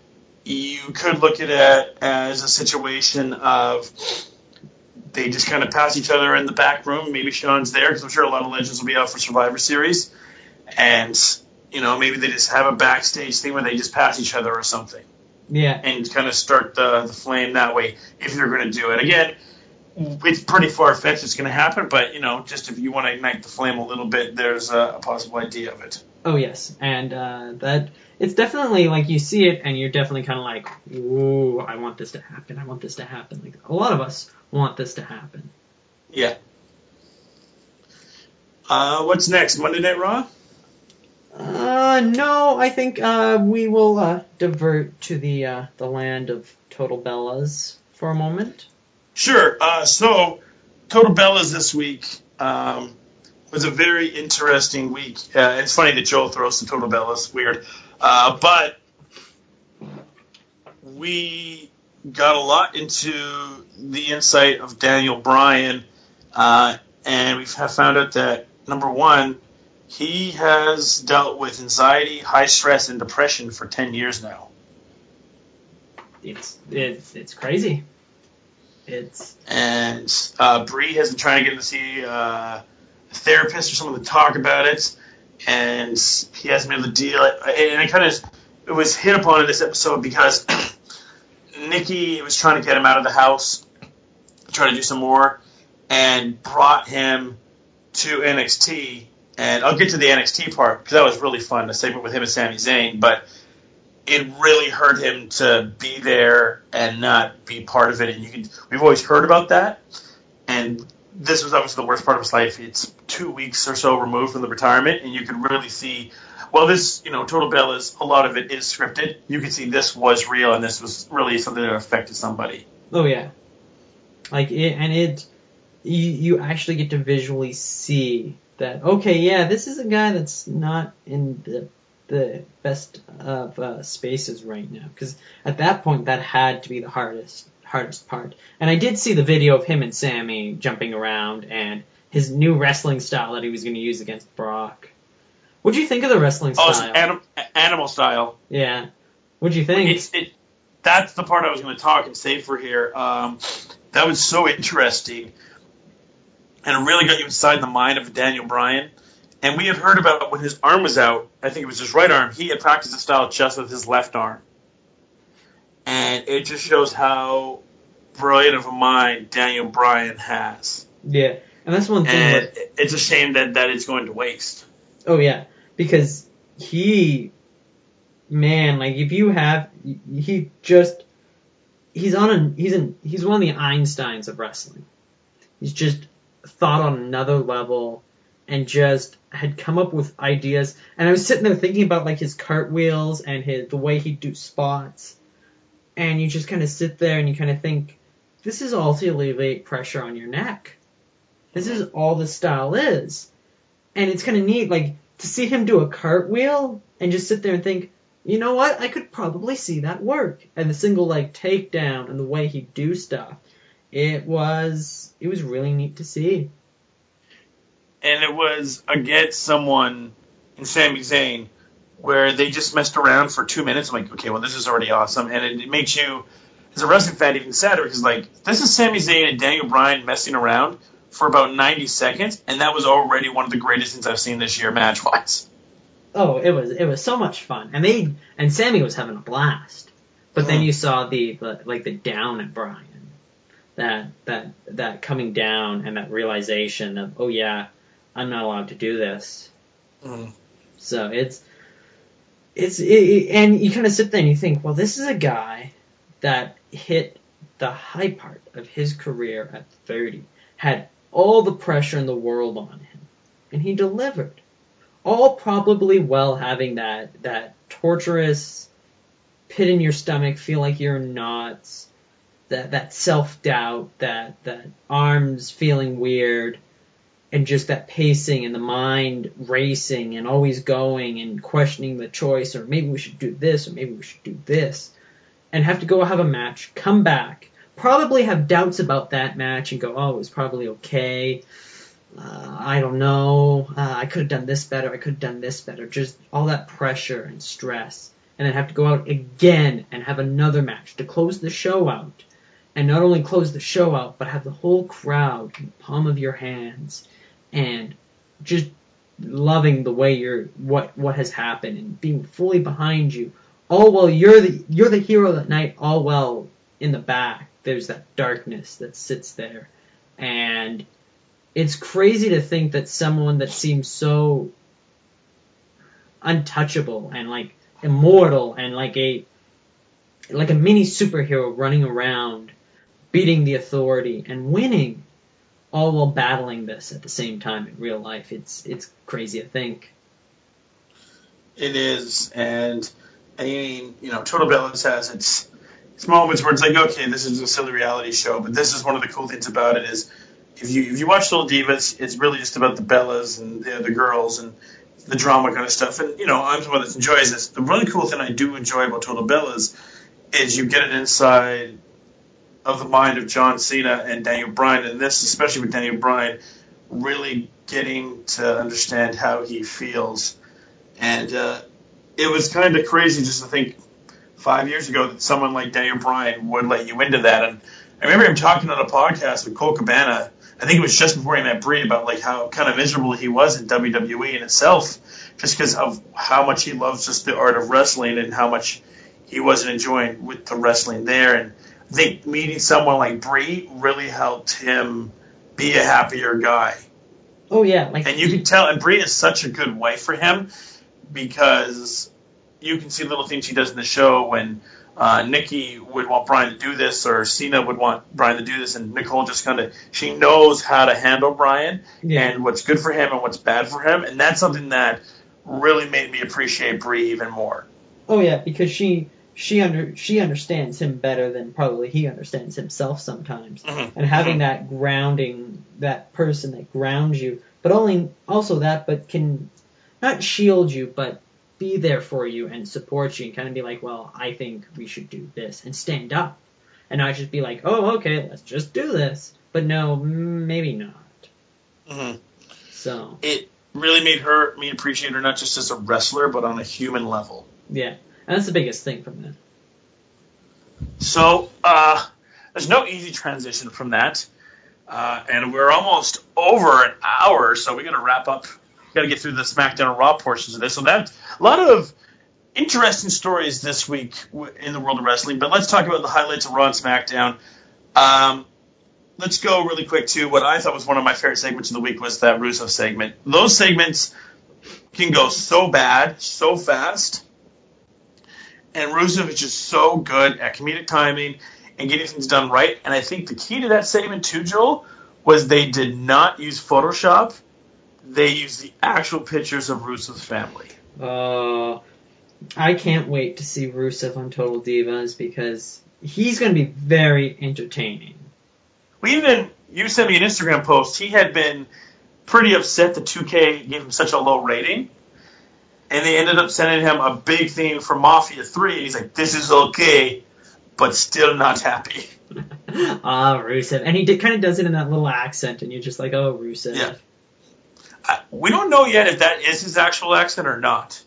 you could look at it as a situation of they just kind of pass each other in the back room. Maybe Sean's there because I'm sure a lot of legends will be out for Survivor Series. And, you know, maybe they just have a backstage thing where they just pass each other or something. Yeah. And kind of start the, the flame that way if they're going to do it. Again, it's pretty far-fetched it's going to happen, but, you know, just if you want to ignite the flame a little bit, there's a, a possible idea of it. Oh, yes. And uh, that it's definitely, like, you see it, and you're definitely kind of like, ooh, I want this to happen. I want this to happen. Like, a lot of us want this to happen. Yeah. Uh, what's next? Monday Night Raw? Uh, no, I think uh, we will uh, divert to the uh, the land of Total Bellas for a moment. Sure. Uh, so, Total Bellas this week um, was a very interesting week. Uh, it's funny that Joel throws the Total Bellas. Weird. Uh, but we got a lot into the insight of Daniel Bryan, uh, and we have found out that, number one, he has dealt with anxiety, high stress, and depression for ten years now. It's it's it's crazy. It's and uh, Bree has been trying to get him to see uh, a therapist or someone to talk about it, and he hasn't been able to deal it. And it kind of it was hit upon in this episode because Nikki was trying to get him out of the house, trying to do some more, and brought him to N X T. And I'll get to the N X T part because that was really fun, a segment with him and Sami Zayn, but it really hurt him to be there and not be part of it. And you can, we've always heard about that, and this was obviously the worst part of his life. It's two weeks or so removed from the retirement, and you can really see, well, this, you know, Total Bellas, a lot of it is scripted. You can see this was real, and this was really something that affected somebody. Oh, yeah. Like, it, and it, you, you actually get to visually see that, okay, yeah, this is a guy that's not in the the best of uh, spaces right now, because at that point that had to be the hardest hardest part. And I did see the video of him and Sammy jumping around and his new wrestling style that he was going to use against Brock. What do you think of the wrestling style? Oh, it's anim- animal style. Yeah. What do you think? It's, it, that's the part I was going to talk and save for here. Um, that was so interesting, and it really got you inside the mind of Daniel Bryan. And we had heard about when his arm was out, I think it was his right arm, he had practiced the style just with his left arm. And it just shows how brilliant of a mind Daniel Bryan has. Yeah, and that's one thing. And that, it's a shame that, that it's going to waste. Oh, yeah, because he, man, like, if you have, he just, he's on a, he's in, he's one of the Einsteins of wrestling. He's just thought on another level and just had come up with ideas. And I was sitting there thinking about, like, his cartwheels and his the way he'd do spots. And you just kind of sit there and you kind of think, this is all to alleviate pressure on your neck. This is all this style is. And it's kind of neat, like, to see him do a cartwheel and just sit there and think, you know what, I could probably see that work. And the single, like, takedown and the way he'd do stuff. It was, it was really neat to see. And it was against someone in Sami Zayn where they just messed around for two minutes. I'm like, okay, well, this is already awesome. And it, it makes you, as a wrestling fan, even sadder because, like, this is Sami Zayn and Daniel Bryan messing around for about ninety seconds, and that was already one of the greatest things I've seen this year match-wise. Oh, it was it was so much fun. And they and Sammy was having a blast. But mm. then you saw the, the like the down at Bryan. That that that coming down and that realization of, oh yeah, I'm not allowed to do this. Mm. So it's, it's, it, and you kind of sit there and you think, well, this is a guy that hit the high part of his career at thirty, had all the pressure in the world on him, and he delivered. All probably while having that, that torturous pit in your stomach, feel like you're nuts, that, that self-doubt, that, that arms feeling weird, and just that pacing and the mind racing and always going and questioning the choice, or maybe we should do this, or maybe we should do this, and have to go have a match, come back, probably have doubts about that match and go, oh, it was probably okay, uh, I don't know, uh, I could have done this better, I could have done this better, just all that pressure and stress, and then have to go out again and have another match to close the show out. And not only close the show out, but have the whole crowd in the palm of your hands and just loving the way you're what what has happened and being fully behind you. All while you're the you're the hero that night, all while in the back there's that darkness that sits there. And it's crazy to think that someone that seems so untouchable and like immortal and like a like a mini superhero running around beating the Authority and winning, all while battling this at the same time in real life. It's it's crazy to think. It is, and I mean, you know, Total Bellas has its, its moments where it's like, okay, this is a silly reality show, but this is one of the cool things about it is if you if you watch Total Divas, it's really just about the Bellas and the other girls and the drama kind of stuff. And, you know, I'm someone that enjoys this. The really cool thing I do enjoy about Total Bellas is you get an inside of the mind of John Cena and Daniel Bryan, and this, especially with Daniel Bryan, really getting to understand how he feels. And uh, it was kind of crazy just to think five years ago that someone like Daniel Bryan would let you into that. And I remember him talking on a podcast with Colt Cabana, I think it was just before he met Brie, about like how kind of miserable he was in W W E in itself, just because of how much he loves just the art of wrestling and how much he wasn't enjoying with the wrestling there. And I think meeting someone like Brie really helped him be a happier guy. Oh, yeah. Like, and you can tell, and Brie is such a good wife for him because you can see little things she does in the show when uh, Nikki would want Bryan to do this or Cena would want Bryan to do this, and Nicole just kind of, she knows how to handle Bryan yeah. and what's good for him and what's bad for him, and that's something that really made me appreciate Brie even more. Oh, yeah, because she... She under she understands him better than probably he understands himself sometimes. Mm-hmm. And having mm-hmm. that grounding, that person that grounds you, but only also that, but can not shield you, but be there for you and support you and kind of be like, well, I think we should do this and stand up. And not just be like, oh, okay, let's just do this. But no, maybe not. Mm-hmm. So. It really made her, me appreciate her not just as a wrestler, but on a human level. Yeah. And that's the biggest thing from that. So, uh, there's no easy transition from that. Uh, and we're almost over an hour, so we got to wrap up. Got to get through the SmackDown and Raw portions of this. So that's a lot of interesting stories this week in the world of wrestling. But let's talk about the highlights of Raw and SmackDown. Um, let's go really quick to what I thought was one of my favorite segments of the week was that Rusev segment. Those segments can go so bad, so fast. And Rusev is just so good at comedic timing and getting things done right. And I think the key to that segment too, Joel, was they did not use Photoshop. They used the actual pictures of Rusev's family. Uh, I can't wait to see Rusev on Total Divas because he's going to be very entertaining. Well, even, you sent me an Instagram post. He had been pretty upset that two K gave him such a low rating. And they ended up sending him a big thing for Mafia three. And he's like, this is okay, but still not happy. Ah, Rusev. And he did, kind of does it in that little accent, and you're just like, oh, Rusev. Yeah. I, we don't know yet if that is his actual accent or not.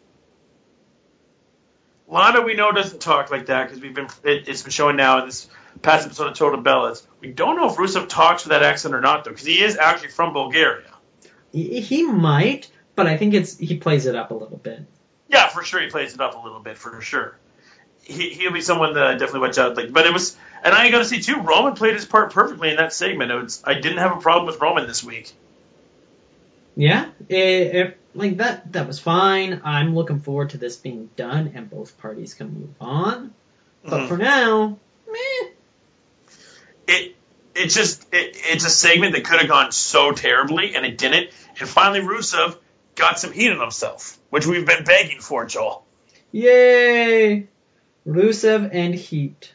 Lana, we know, doesn't talk like that because we've been it, it's been showing now in this past episode of Total Bellas. We don't know if Rusev talks with that accent or not, though, because he is actually from Bulgaria. He, he might. But I think it's he plays it up a little bit. Yeah, for sure he plays it up a little bit, for sure. He, he'll be someone that I definitely watch out. Like, but it was, and I got to say, too, Roman played his part perfectly in that segment. It was, I didn't have a problem with Roman this week. Yeah, it, it, like that that was fine. I'm looking forward to this being done and both parties can move on. But mm-hmm. for now, meh. It, it just, it, it's a segment that could have gone so terribly, and it didn't. And finally, Rusev got some heat on himself, which we've been begging for, Joel. Yay! Rusev and heat.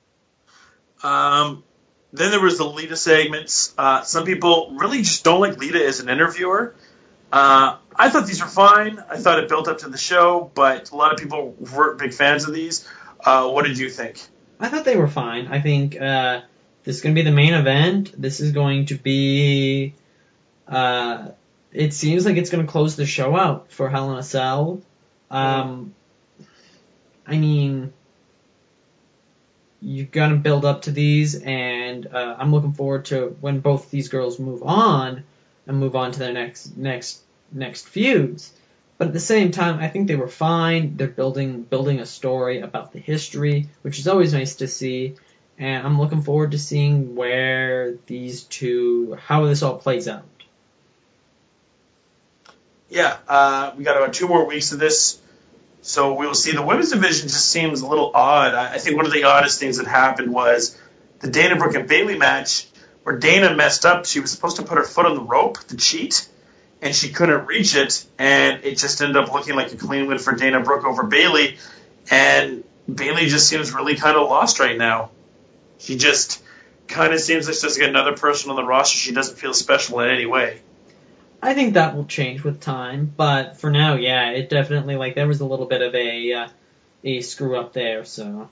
Um, then there was the Lita segments. Uh, some people really just don't like Lita as an interviewer. Uh, I thought these were fine. I thought it built up to the show, but a lot of people weren't big fans of these. Uh, what did you think? I thought they were fine. I think uh, this is going to be the main event. This is going to be... Uh, It seems like it's going to close the show out for Hell in a Cell. Um, I mean, you're gonna build up to these, and uh, I'm looking forward to when both these girls move on and move on to their next next next feuds. But at the same time, I think they were fine. They're building building a story about the history, which is always nice to see. And I'm looking forward to seeing where these two, how this all plays out. Yeah, uh, we got about two more weeks of this. So we will see. The women's division just seems a little odd. I think one of the oddest things that happened was the Dana Brooke and Bayley match where Dana messed up. She was supposed to put her foot on the rope to cheat, and she couldn't reach it, and it just ended up looking like a clean win for Dana Brooke over Bayley. And Bayley just seems really kind of lost right now. She just kind of seems like she's got another person on the roster. She doesn't feel special in any way. I think that will change with time, but for now, yeah, it definitely, like, there was a little bit of a uh, a screw up there, so.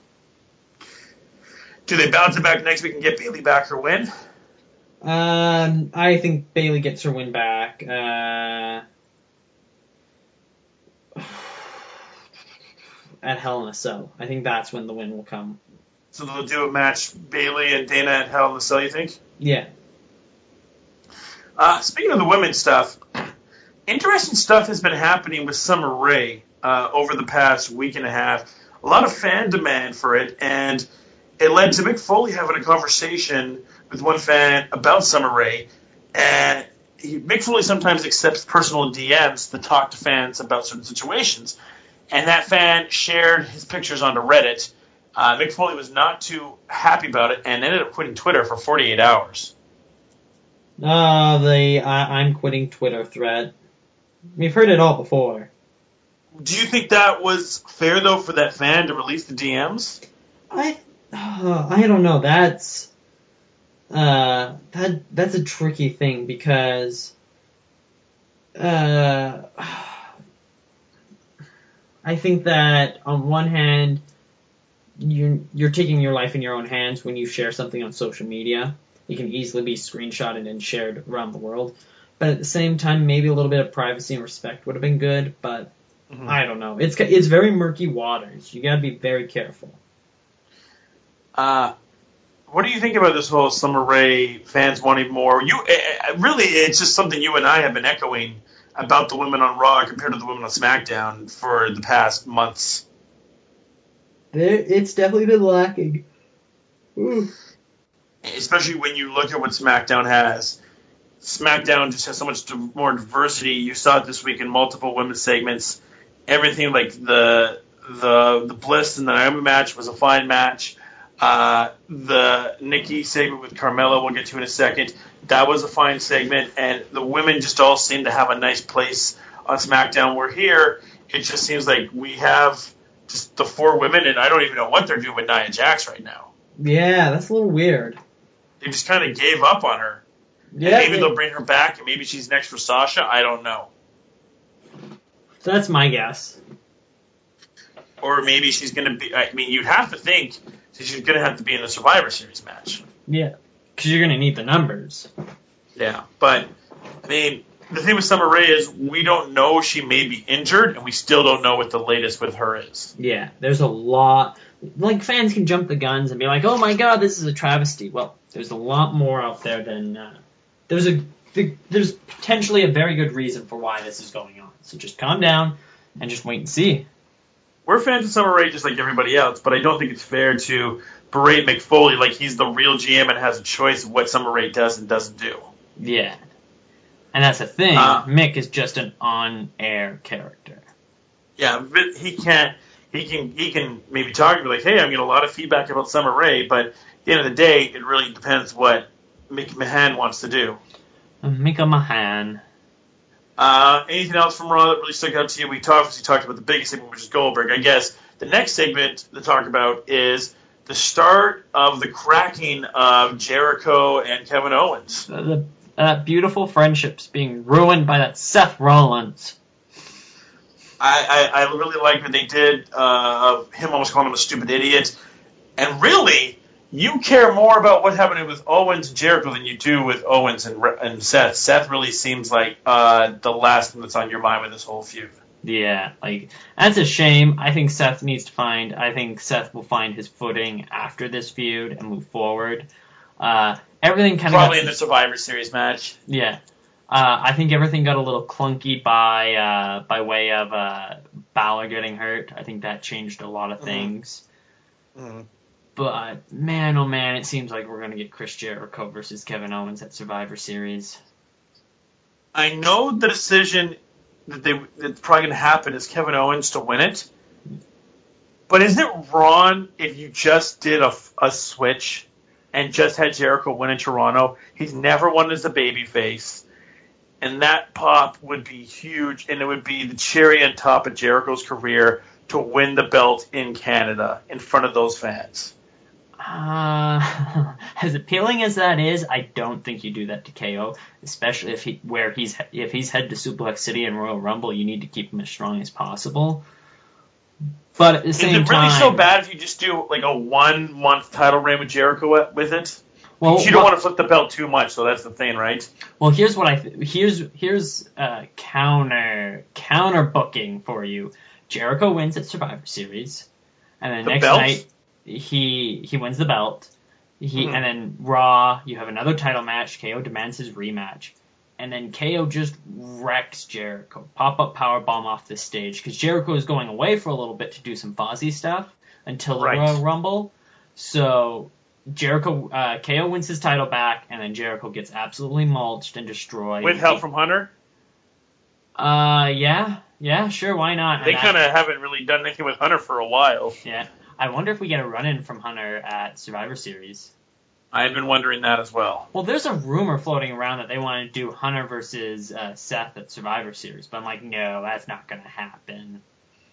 Do they bounce it back next week and get Bayley back her win? Um, I think Bayley gets her win back. Uh, at Hell in a Cell. I think that's when the win will come. So they'll do a match, Bayley and Dana at Hell in a Cell, you think? Yeah. Uh, speaking of the women's stuff, interesting stuff has been happening with Summer Rae uh, over the past week and a half. A lot of fan demand for it, and it led to Mick Foley having a conversation with one fan about Summer Rae. And he, Mick Foley sometimes accepts personal D Ms to talk to fans about certain situations. And that fan shared his pictures onto Reddit. Uh, Mick Foley was not too happy about it and ended up quitting Twitter for forty-eight hours. Uh, the I, I'm quitting Twitter thread. We've heard it all before. Do you think that was fair, though, for that fan to release the D Ms? I, uh, I don't know. That's, uh, that that's a tricky thing because, uh, I think that on one hand, you're you're taking your life in your own hands when you share something on social media. It can easily be screenshotted and shared around the world. But at the same time, maybe a little bit of privacy and respect would have been good. But mm-hmm. I don't know. It's it's very murky waters. You got to be very careful. Uh, what do you think about this whole Summer Rae fans wanting more? You uh, really, it's just something you and I have been echoing about the women on Raw compared to the women on SmackDown for the past months. There, it's definitely been lacking. Ooh. Especially when you look at what SmackDown has. SmackDown just has so much more diversity. You saw it this week in multiple women's segments. Everything like the the the Bliss and the Naomi match was a fine match. Uh, the Nikki segment with Carmella, we'll get to in a second, that was a fine segment. And the women just all seem to have a nice place on SmackDown. Where here, it just seems like we have just the four women, and I don't even know what they're doing with Nia Jax right now. Yeah, that's a little weird. They just kind of gave up on her. Yeah, and maybe they, they'll bring her back, and maybe she's next for Sasha. I don't know. So that's my guess. Or maybe she's going to be... I mean, you'd have to think that she's going to have to be in the Survivor Series match. Yeah, because you're going to need the numbers. Yeah, but, I mean, the thing with Summer Rae is we don't know she may be injured, and we still don't know what the latest with her is. Yeah, there's a lot... Like, fans can jump the guns and be like, oh my god, this is a travesty. Well, there's a lot more out there than... Uh, there's a there's potentially a very good reason for why this is going on. So just calm down and just wait and see. We're fans of Summer Rae just like everybody else, but I don't think it's fair to berate Mick Foley like he's the real G M and has a choice of what Summer Rae does and doesn't do. Yeah. And that's the thing. Uh, Mick is just an on-air character. Yeah, but he can't... He can he can maybe talk and be like, hey, I'm getting a lot of feedback about Summer Rae, but at the end of the day, it really depends what Mick Mahan wants to do. Mika Mahan. Uh, anything else from Raw that really stuck out to you? We obviously talked about the biggest segment, which is Goldberg. I guess the next segment to talk about is the start of the cracking of Jericho and Kevin Owens. Uh, the uh, beautiful friendships being ruined by that Seth Rollins. I, I, I really like what they did uh, of him almost calling him a stupid idiot. And really, you care more about what happened with Owens and Jericho than you do with Owens and, and Seth. Seth really seems like uh, the last thing that's on your mind with this whole feud. Yeah, like, that's a shame. I think Seth needs to find, I think Seth will find his footing after this feud and move forward. Uh, everything kind of Probably got, in the Survivor Series match. Yeah. Uh, I think everything got a little clunky by, uh, by way of, uh, Balor getting hurt. I think that changed a lot of Mm-hmm. things. Mm-hmm. But, man, oh man, it seems like we're gonna get Chris Jericho versus Kevin Owens at Survivor Series. I know the decision that they that's probably going to happen is Kevin Owens to win it. But is it wrong if you just did a, a switch and just had Jericho win in Toronto? He's never won as a babyface. And that pop would be huge, and it would be the cherry on top of Jericho's career to win the belt in Canada in front of those fans. Uh, as appealing as that is, I don't think you do that to K O, especially if he where he's if he's head to Suplex City and Royal Rumble, you need to keep him as strong as possible. But at the same time, is it really time, so bad if you just do like a one month title reign with Jericho with it? Well, you don't well, want to flip the belt too much, so that's the thing, right? Well, here's what I th- here's here's uh, counter counter booking for you. Jericho wins at Survivor Series, and then the next belt? night he he wins the belt. He Mm-hmm. and then Raw, you have another title match. K O demands his rematch, and then K O just wrecks Jericho. Pop up powerbomb off the stage because Jericho is going away for a little bit to do some Fozzy stuff until the Right. Royal Rumble. So Jericho uh, K O wins his title back, and then Jericho gets absolutely mulched and destroyed. With help from Hunter? Uh, yeah, yeah, sure, why not? They And kind I- of haven't really done anything with Hunter for a while. yeah. I wonder if we get a run-in from Hunter at Survivor Series. I've been wondering that as well. Well, there's a rumor floating around that they want to do Hunter versus uh, Seth at Survivor Series, but I'm like, no, that's not going to happen.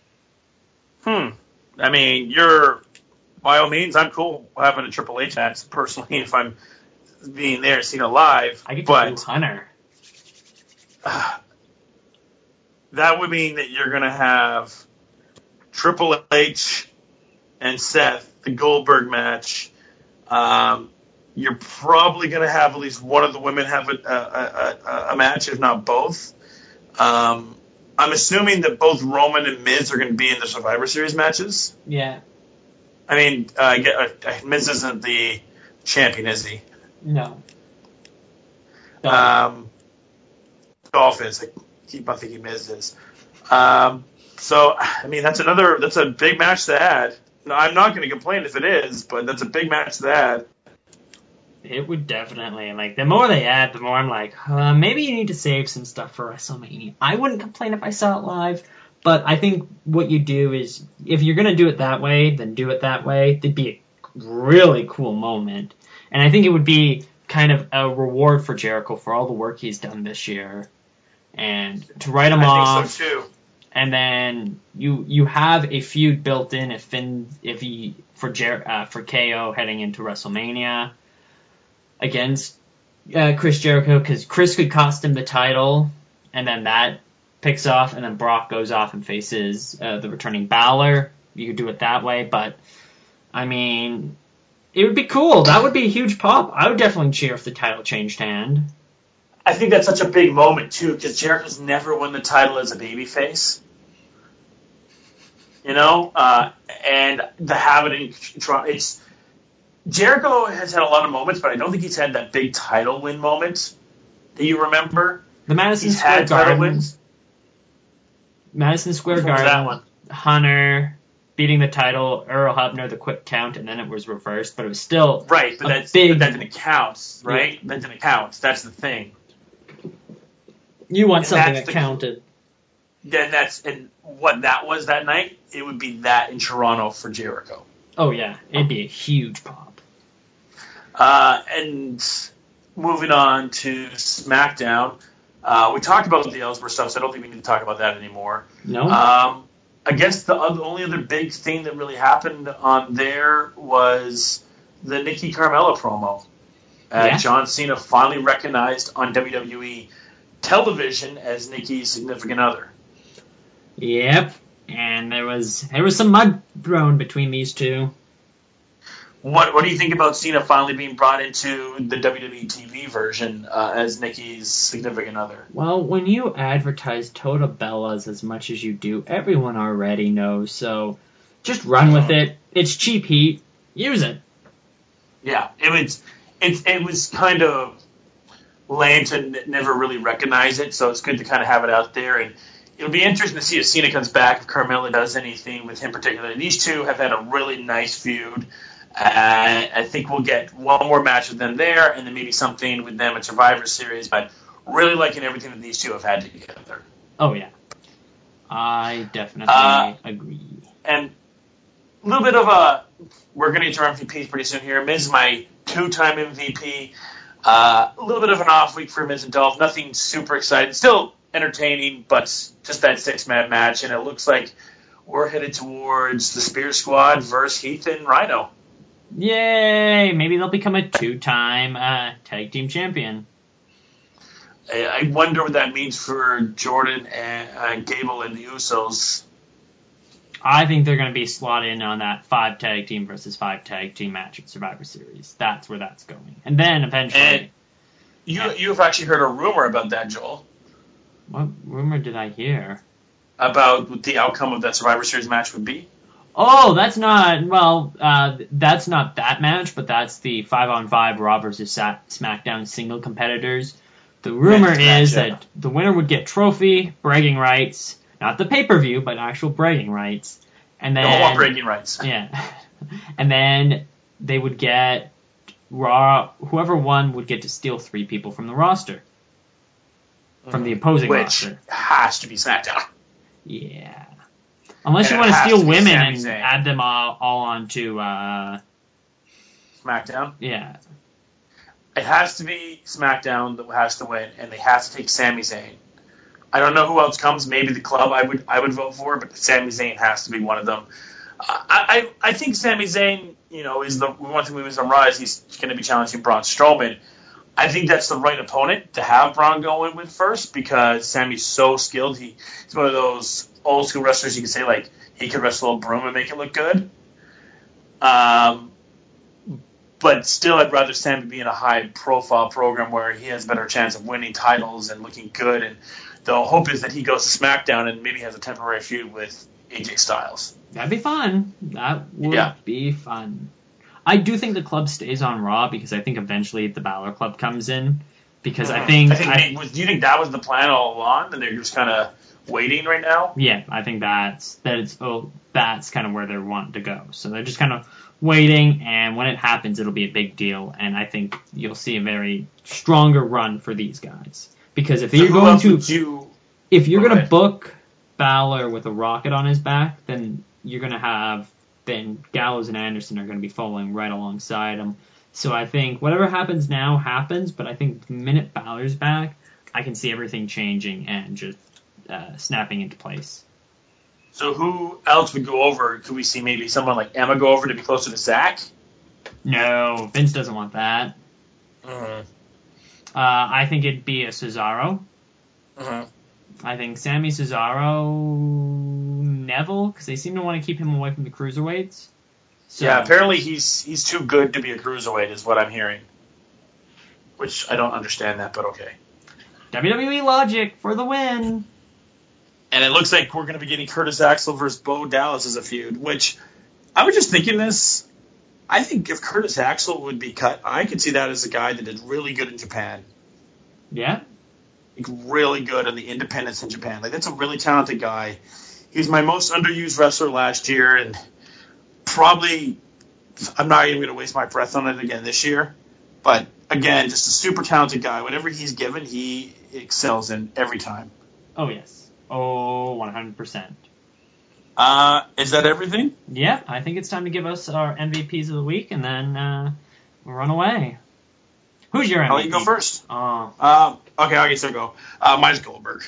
Hmm. I mean, you're, by all means, I'm cool having a Triple H match, personally, if I'm being there, seeing it live. I get to but do Hunter. uh, that would mean that you're going to have Triple H and Seth, the Goldberg match. Um, you're probably going to have at least one of the women have a, a, a, a match, if not both. Um, I'm assuming that both Roman and Miz are going to be in the Survivor Series matches. Yeah. I mean, uh, I get, uh, Miz isn't the champion, is he? No. Um, Dolph is. I keep on thinking Miz is. Um, so, I mean, that's another, that's a big match to add. No, I'm not going to complain if it is, but that's a big match to add. It would definitely, like, the more they add, the more I'm like, uh, maybe you need to save some stuff for WrestleMania. I wouldn't complain if I saw it live, but I think what you do is, if you're going to do it that way, then do it that way. It'd be a really cool moment. And I think it would be kind of a reward for Jericho for all the work he's done this year. And to write him I off. think so too. And then you you have a feud built in if Finn if he for Jer, uh, for K O heading into WrestleMania against uh, Chris Jericho, because Chris could cost him the title, and then that picks off, and then Brock goes off and faces uh, the returning Balor. You could do it that way, but I mean, it would be cool. That would be a huge pop. I would definitely cheer if the title changed hand. I think that's such a big moment too, because Jericho's never won the title as a babyface. You know, uh, and the habit in Toronto, it's Jericho has had a lot of moments, but I don't think he's had that big title win moment that you remember. The Madison He's Square had title Garden. wins. Madison Square Which one was Garden. that one? Hunter beating the title, Earl Hebner, the quick count, and then it was reversed, but it was still Right, but, a that's, big. but that didn't count, right? That didn't count. That's the thing. You want And something that's that the- counted. Then that's and what that was that night. It would be that in Toronto for Jericho. Oh yeah, it'd be a huge pop. Uh, and moving on to SmackDown, uh, we talked about the Ellsworth stuff, so I don't think we need to talk about that anymore. No. Um, I guess the other, only other big thing that really happened on there was the Nikki Carmella promo. Uh, Yeah. John Cena finally recognized on W W E television as Nikki's significant other. Yep. And there was there was some mud thrown between these two. What What do you think about Cena finally being brought into the W W E T V version uh, as Nikki's significant other? Well, when you advertise Total Bellas as much as you do, everyone already knows. So just run with it. It's cheap heat. Use it. Yeah, it was. It it was kind of lame to n- never really recognize it. So it's good to kind of have it out there, and it'll be interesting to see if Cena comes back, if Carmella does anything with him particularly. These two have had a really nice feud. Uh, I think we'll get one more match with them there, and then maybe something with them at Survivor Series. But really liking everything that these two have had together. Oh, yeah. I definitely uh, agree. And a little bit of a... We're going to get to our M V Ps pretty soon here. Miz is my two-time M V P. Uh, a little bit of an off week for Miz and Dolph. Nothing super exciting. Still entertaining, but just that six-man match. And it looks like we're headed towards the Spear Squad versus Heath and Rhino. Yay! Maybe they'll become a two-time uh, tag team champion. I wonder what that means for Jordan and uh, Gable and the Usos. I think they're going to be slotted in on that five tag team versus five tag team match at Survivor Series. That's where that's going. And then eventually... And you, yeah. You've actually heard a rumor about that, Joel. What rumor did I hear? About what the outcome of that Survivor Series match would be? Oh, that's not, well, uh, that's not that match, but that's the five on five Raw versus SmackDown single competitors. The rumor yeah, is match, yeah. that the winner would get trophy, bragging rights, not the pay-per-view, but actual bragging rights. And then, no more bragging rights. Yeah. And then they would get Raw, whoever won would get to steal three people from the roster. From the opposing Which roster. Which has to be SmackDown. Yeah. Unless and you want to steal women and Zayn. add them all, all onto uh, SmackDown? Yeah. It has to be SmackDown that has to win, and they have to take Sami Zayn. I don't know who else comes. Maybe the club I would I would vote for, but Sami Zayn has to be one of them. Uh, I, I I think Sami Zayn, you know, is the one thing we was on Rise. He's going to be challenging Braun Strowman. I think that's the right opponent to have Braun go in with first because Sami's so skilled. He, he's one of those old school wrestlers you can say, like, he could wrestle a broom and make it look good. Um, but still, I'd rather Sami be in a high-profile program where he has a better chance of winning titles and looking good. And the hope is that he goes to SmackDown and maybe has a temporary feud with A J Styles. That'd be fun. That would yeah. be fun. I do think the club stays on Raw because I think eventually the Balor Club comes in. Because mm-hmm. I think... I think I, was, do you think that was the plan all along? And they're just kind of waiting right now? Yeah, I think that's that it's oh, that's kind of where they're wanting to go. So they're just kind of waiting, and when it happens, it'll be a big deal. And I think you'll see a very stronger run for these guys. Because if so you're going to... You... If you're going to book Balor with a rocket on his back, then you're going to have... then Gallows and Anderson are going to be following right alongside him. So I think whatever happens now happens, but I think the minute Balor's back, I can see everything changing and just uh, snapping into place. So who else would go over? Could we see maybe someone like Emma go over to be closer to Zack? No, Vince doesn't want that. Mm-hmm. Uh, I think it'd be a Cesaro. Mm-hmm. I think Sammy Cesaro, Neville, because they seem to want to keep him away from the cruiserweights. So, yeah, apparently he's he's too good to be a cruiserweight, is what I'm hearing. Which I don't understand that, but okay. W W E logic for the win. And it looks like we're going to be getting Curtis Axel versus Bo Dallas as a feud, which I was just thinking this. I think if Curtis Axel would be cut, I could see that as a guy that did really good in Japan. Yeah? Like really good in the independents in Japan. Like that's a really talented guy. He's my most underused wrestler last year, and probably I'm not even going to waste my breath on it again this year. But again, just a super talented guy. Whatever he's given, he excels in every time. Oh, yes. Oh, one hundred percent. Uh, is that everything? Yeah, I think it's time to give us our M V Ps of the week, and then uh, we'll run away. Who's your M V P? I'll let you go first. Oh. Uh, okay, I guess I'll go. Uh, mine's Goldberg.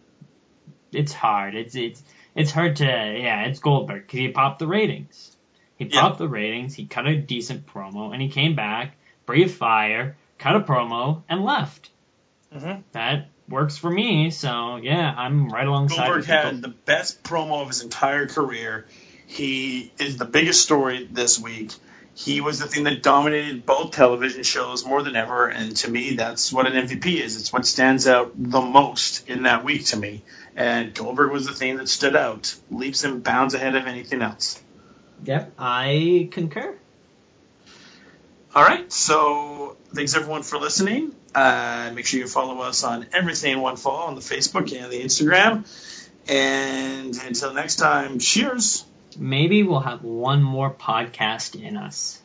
It's hard. It's it's it's hard to yeah. It's Goldberg because he popped the ratings. He popped yeah. the ratings. He cut a decent promo, and he came back, breathed fire, cut a promo, and left. Mm-hmm. That works for me. So yeah, I'm right alongside. Goldberg had the best promo of his entire career. He is the biggest story this week. he was the thing that dominated both television shows more than ever, and to me, that's what an M V P is. It's what stands out the most in that week to me. And Goldberg was the thing that stood out, leaps and bounds ahead of anything else. Yep, I concur. All right, so thanks everyone for listening. Uh, make sure you follow us on Everything One Fall on the Facebook and the Instagram. And until next time, cheers. Maybe we'll have one more podcast in us.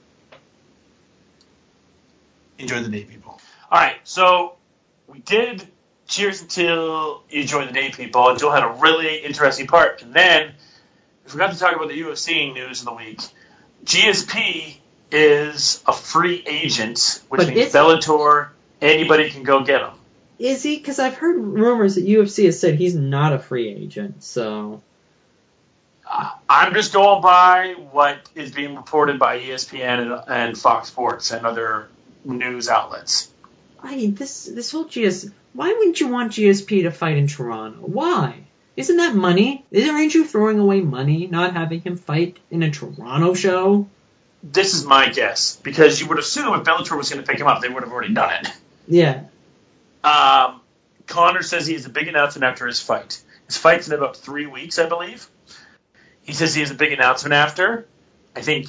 Enjoy the day, people. All right, so we did cheers until you enjoy the day, people. And Joel had a really interesting part. And then we forgot to talk about the U F C news of the week. G S P is a free agent, which But means Bellator, anybody can go get him. Is he? Because I've heard rumors that U F C has said he's not a free agent, so... Uh, I'm just going by what is being reported by E S P N and, and Fox Sports and other news outlets. I mean, this this whole G S... Why wouldn't you want G S P to fight in Toronto? Why? Isn't that money? Aren't you throwing away money not having him fight in a Toronto show? This is my guess, because you would assume if Bellator was going to pick him up, they would have already done it. Yeah. Um, Connor says he has a big announcement after his fight. His fight's in about three weeks, I believe. He says he has a big announcement after. I think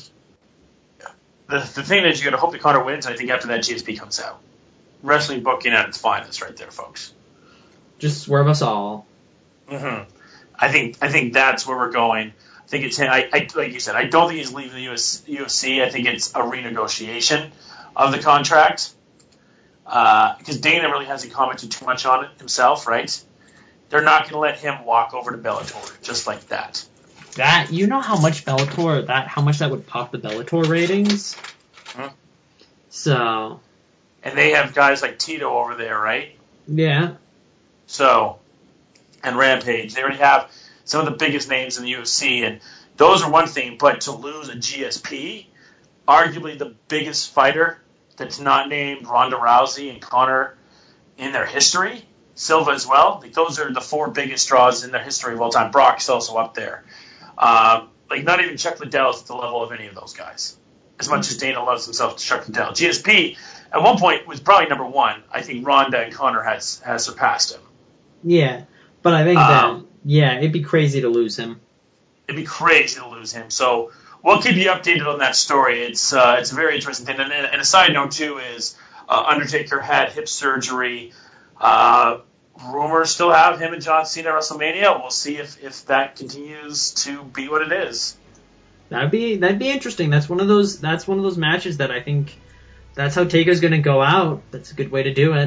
the the thing is you got to hope that Connor wins, and I think after that G S P comes out. Wrestling booking at its finest right there, folks. Just swerve us all. Mm-hmm. I think I think that's where we're going. I think it's I, I like you said. I don't think he's leaving the U F C. I think it's a renegotiation of the contract because uh, Dana really hasn't commented too much on it himself. Right? They're not going to let him walk over to Bellator just like that. That you know how much Bellator that how much that would pop the Bellator ratings. Mm-hmm. So. And they have guys like Tito over there, right? Yeah. So, and Rampage. They already have some of the biggest names in the U F C, and those are one thing, but to lose a G S P, arguably the biggest fighter that's not named Ronda Rousey and Conor in their history, Silva as well, like those are the four biggest draws in their history of all time. Brock's also up there. Um, like not even Chuck Liddell is at the level of any of those guys. As much as Dana loves himself to Chuck Liddell. G S P, at one point, was probably number one. I think Ronda and Conor has, has surpassed him. Yeah, but I think um, that, yeah, it'd be crazy to lose him. It'd be crazy to lose him. So we'll keep you updated on that story. It's uh, it's a very interesting thing. And, and a side note, too, is uh, Undertaker had hip surgery. Uh, rumors still have him and John Cena at WrestleMania. We'll see if, if that continues to be what it is. That'd be that'd be interesting. That's one of those that's one of those matches that I think that's how Taker's going to go out. That's a good way to do it.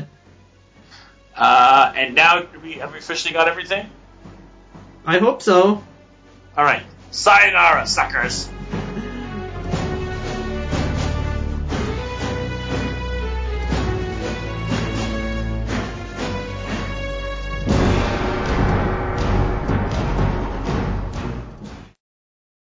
Uh, and now we have we officially got everything? I hope so. All right. Sayonara, suckers.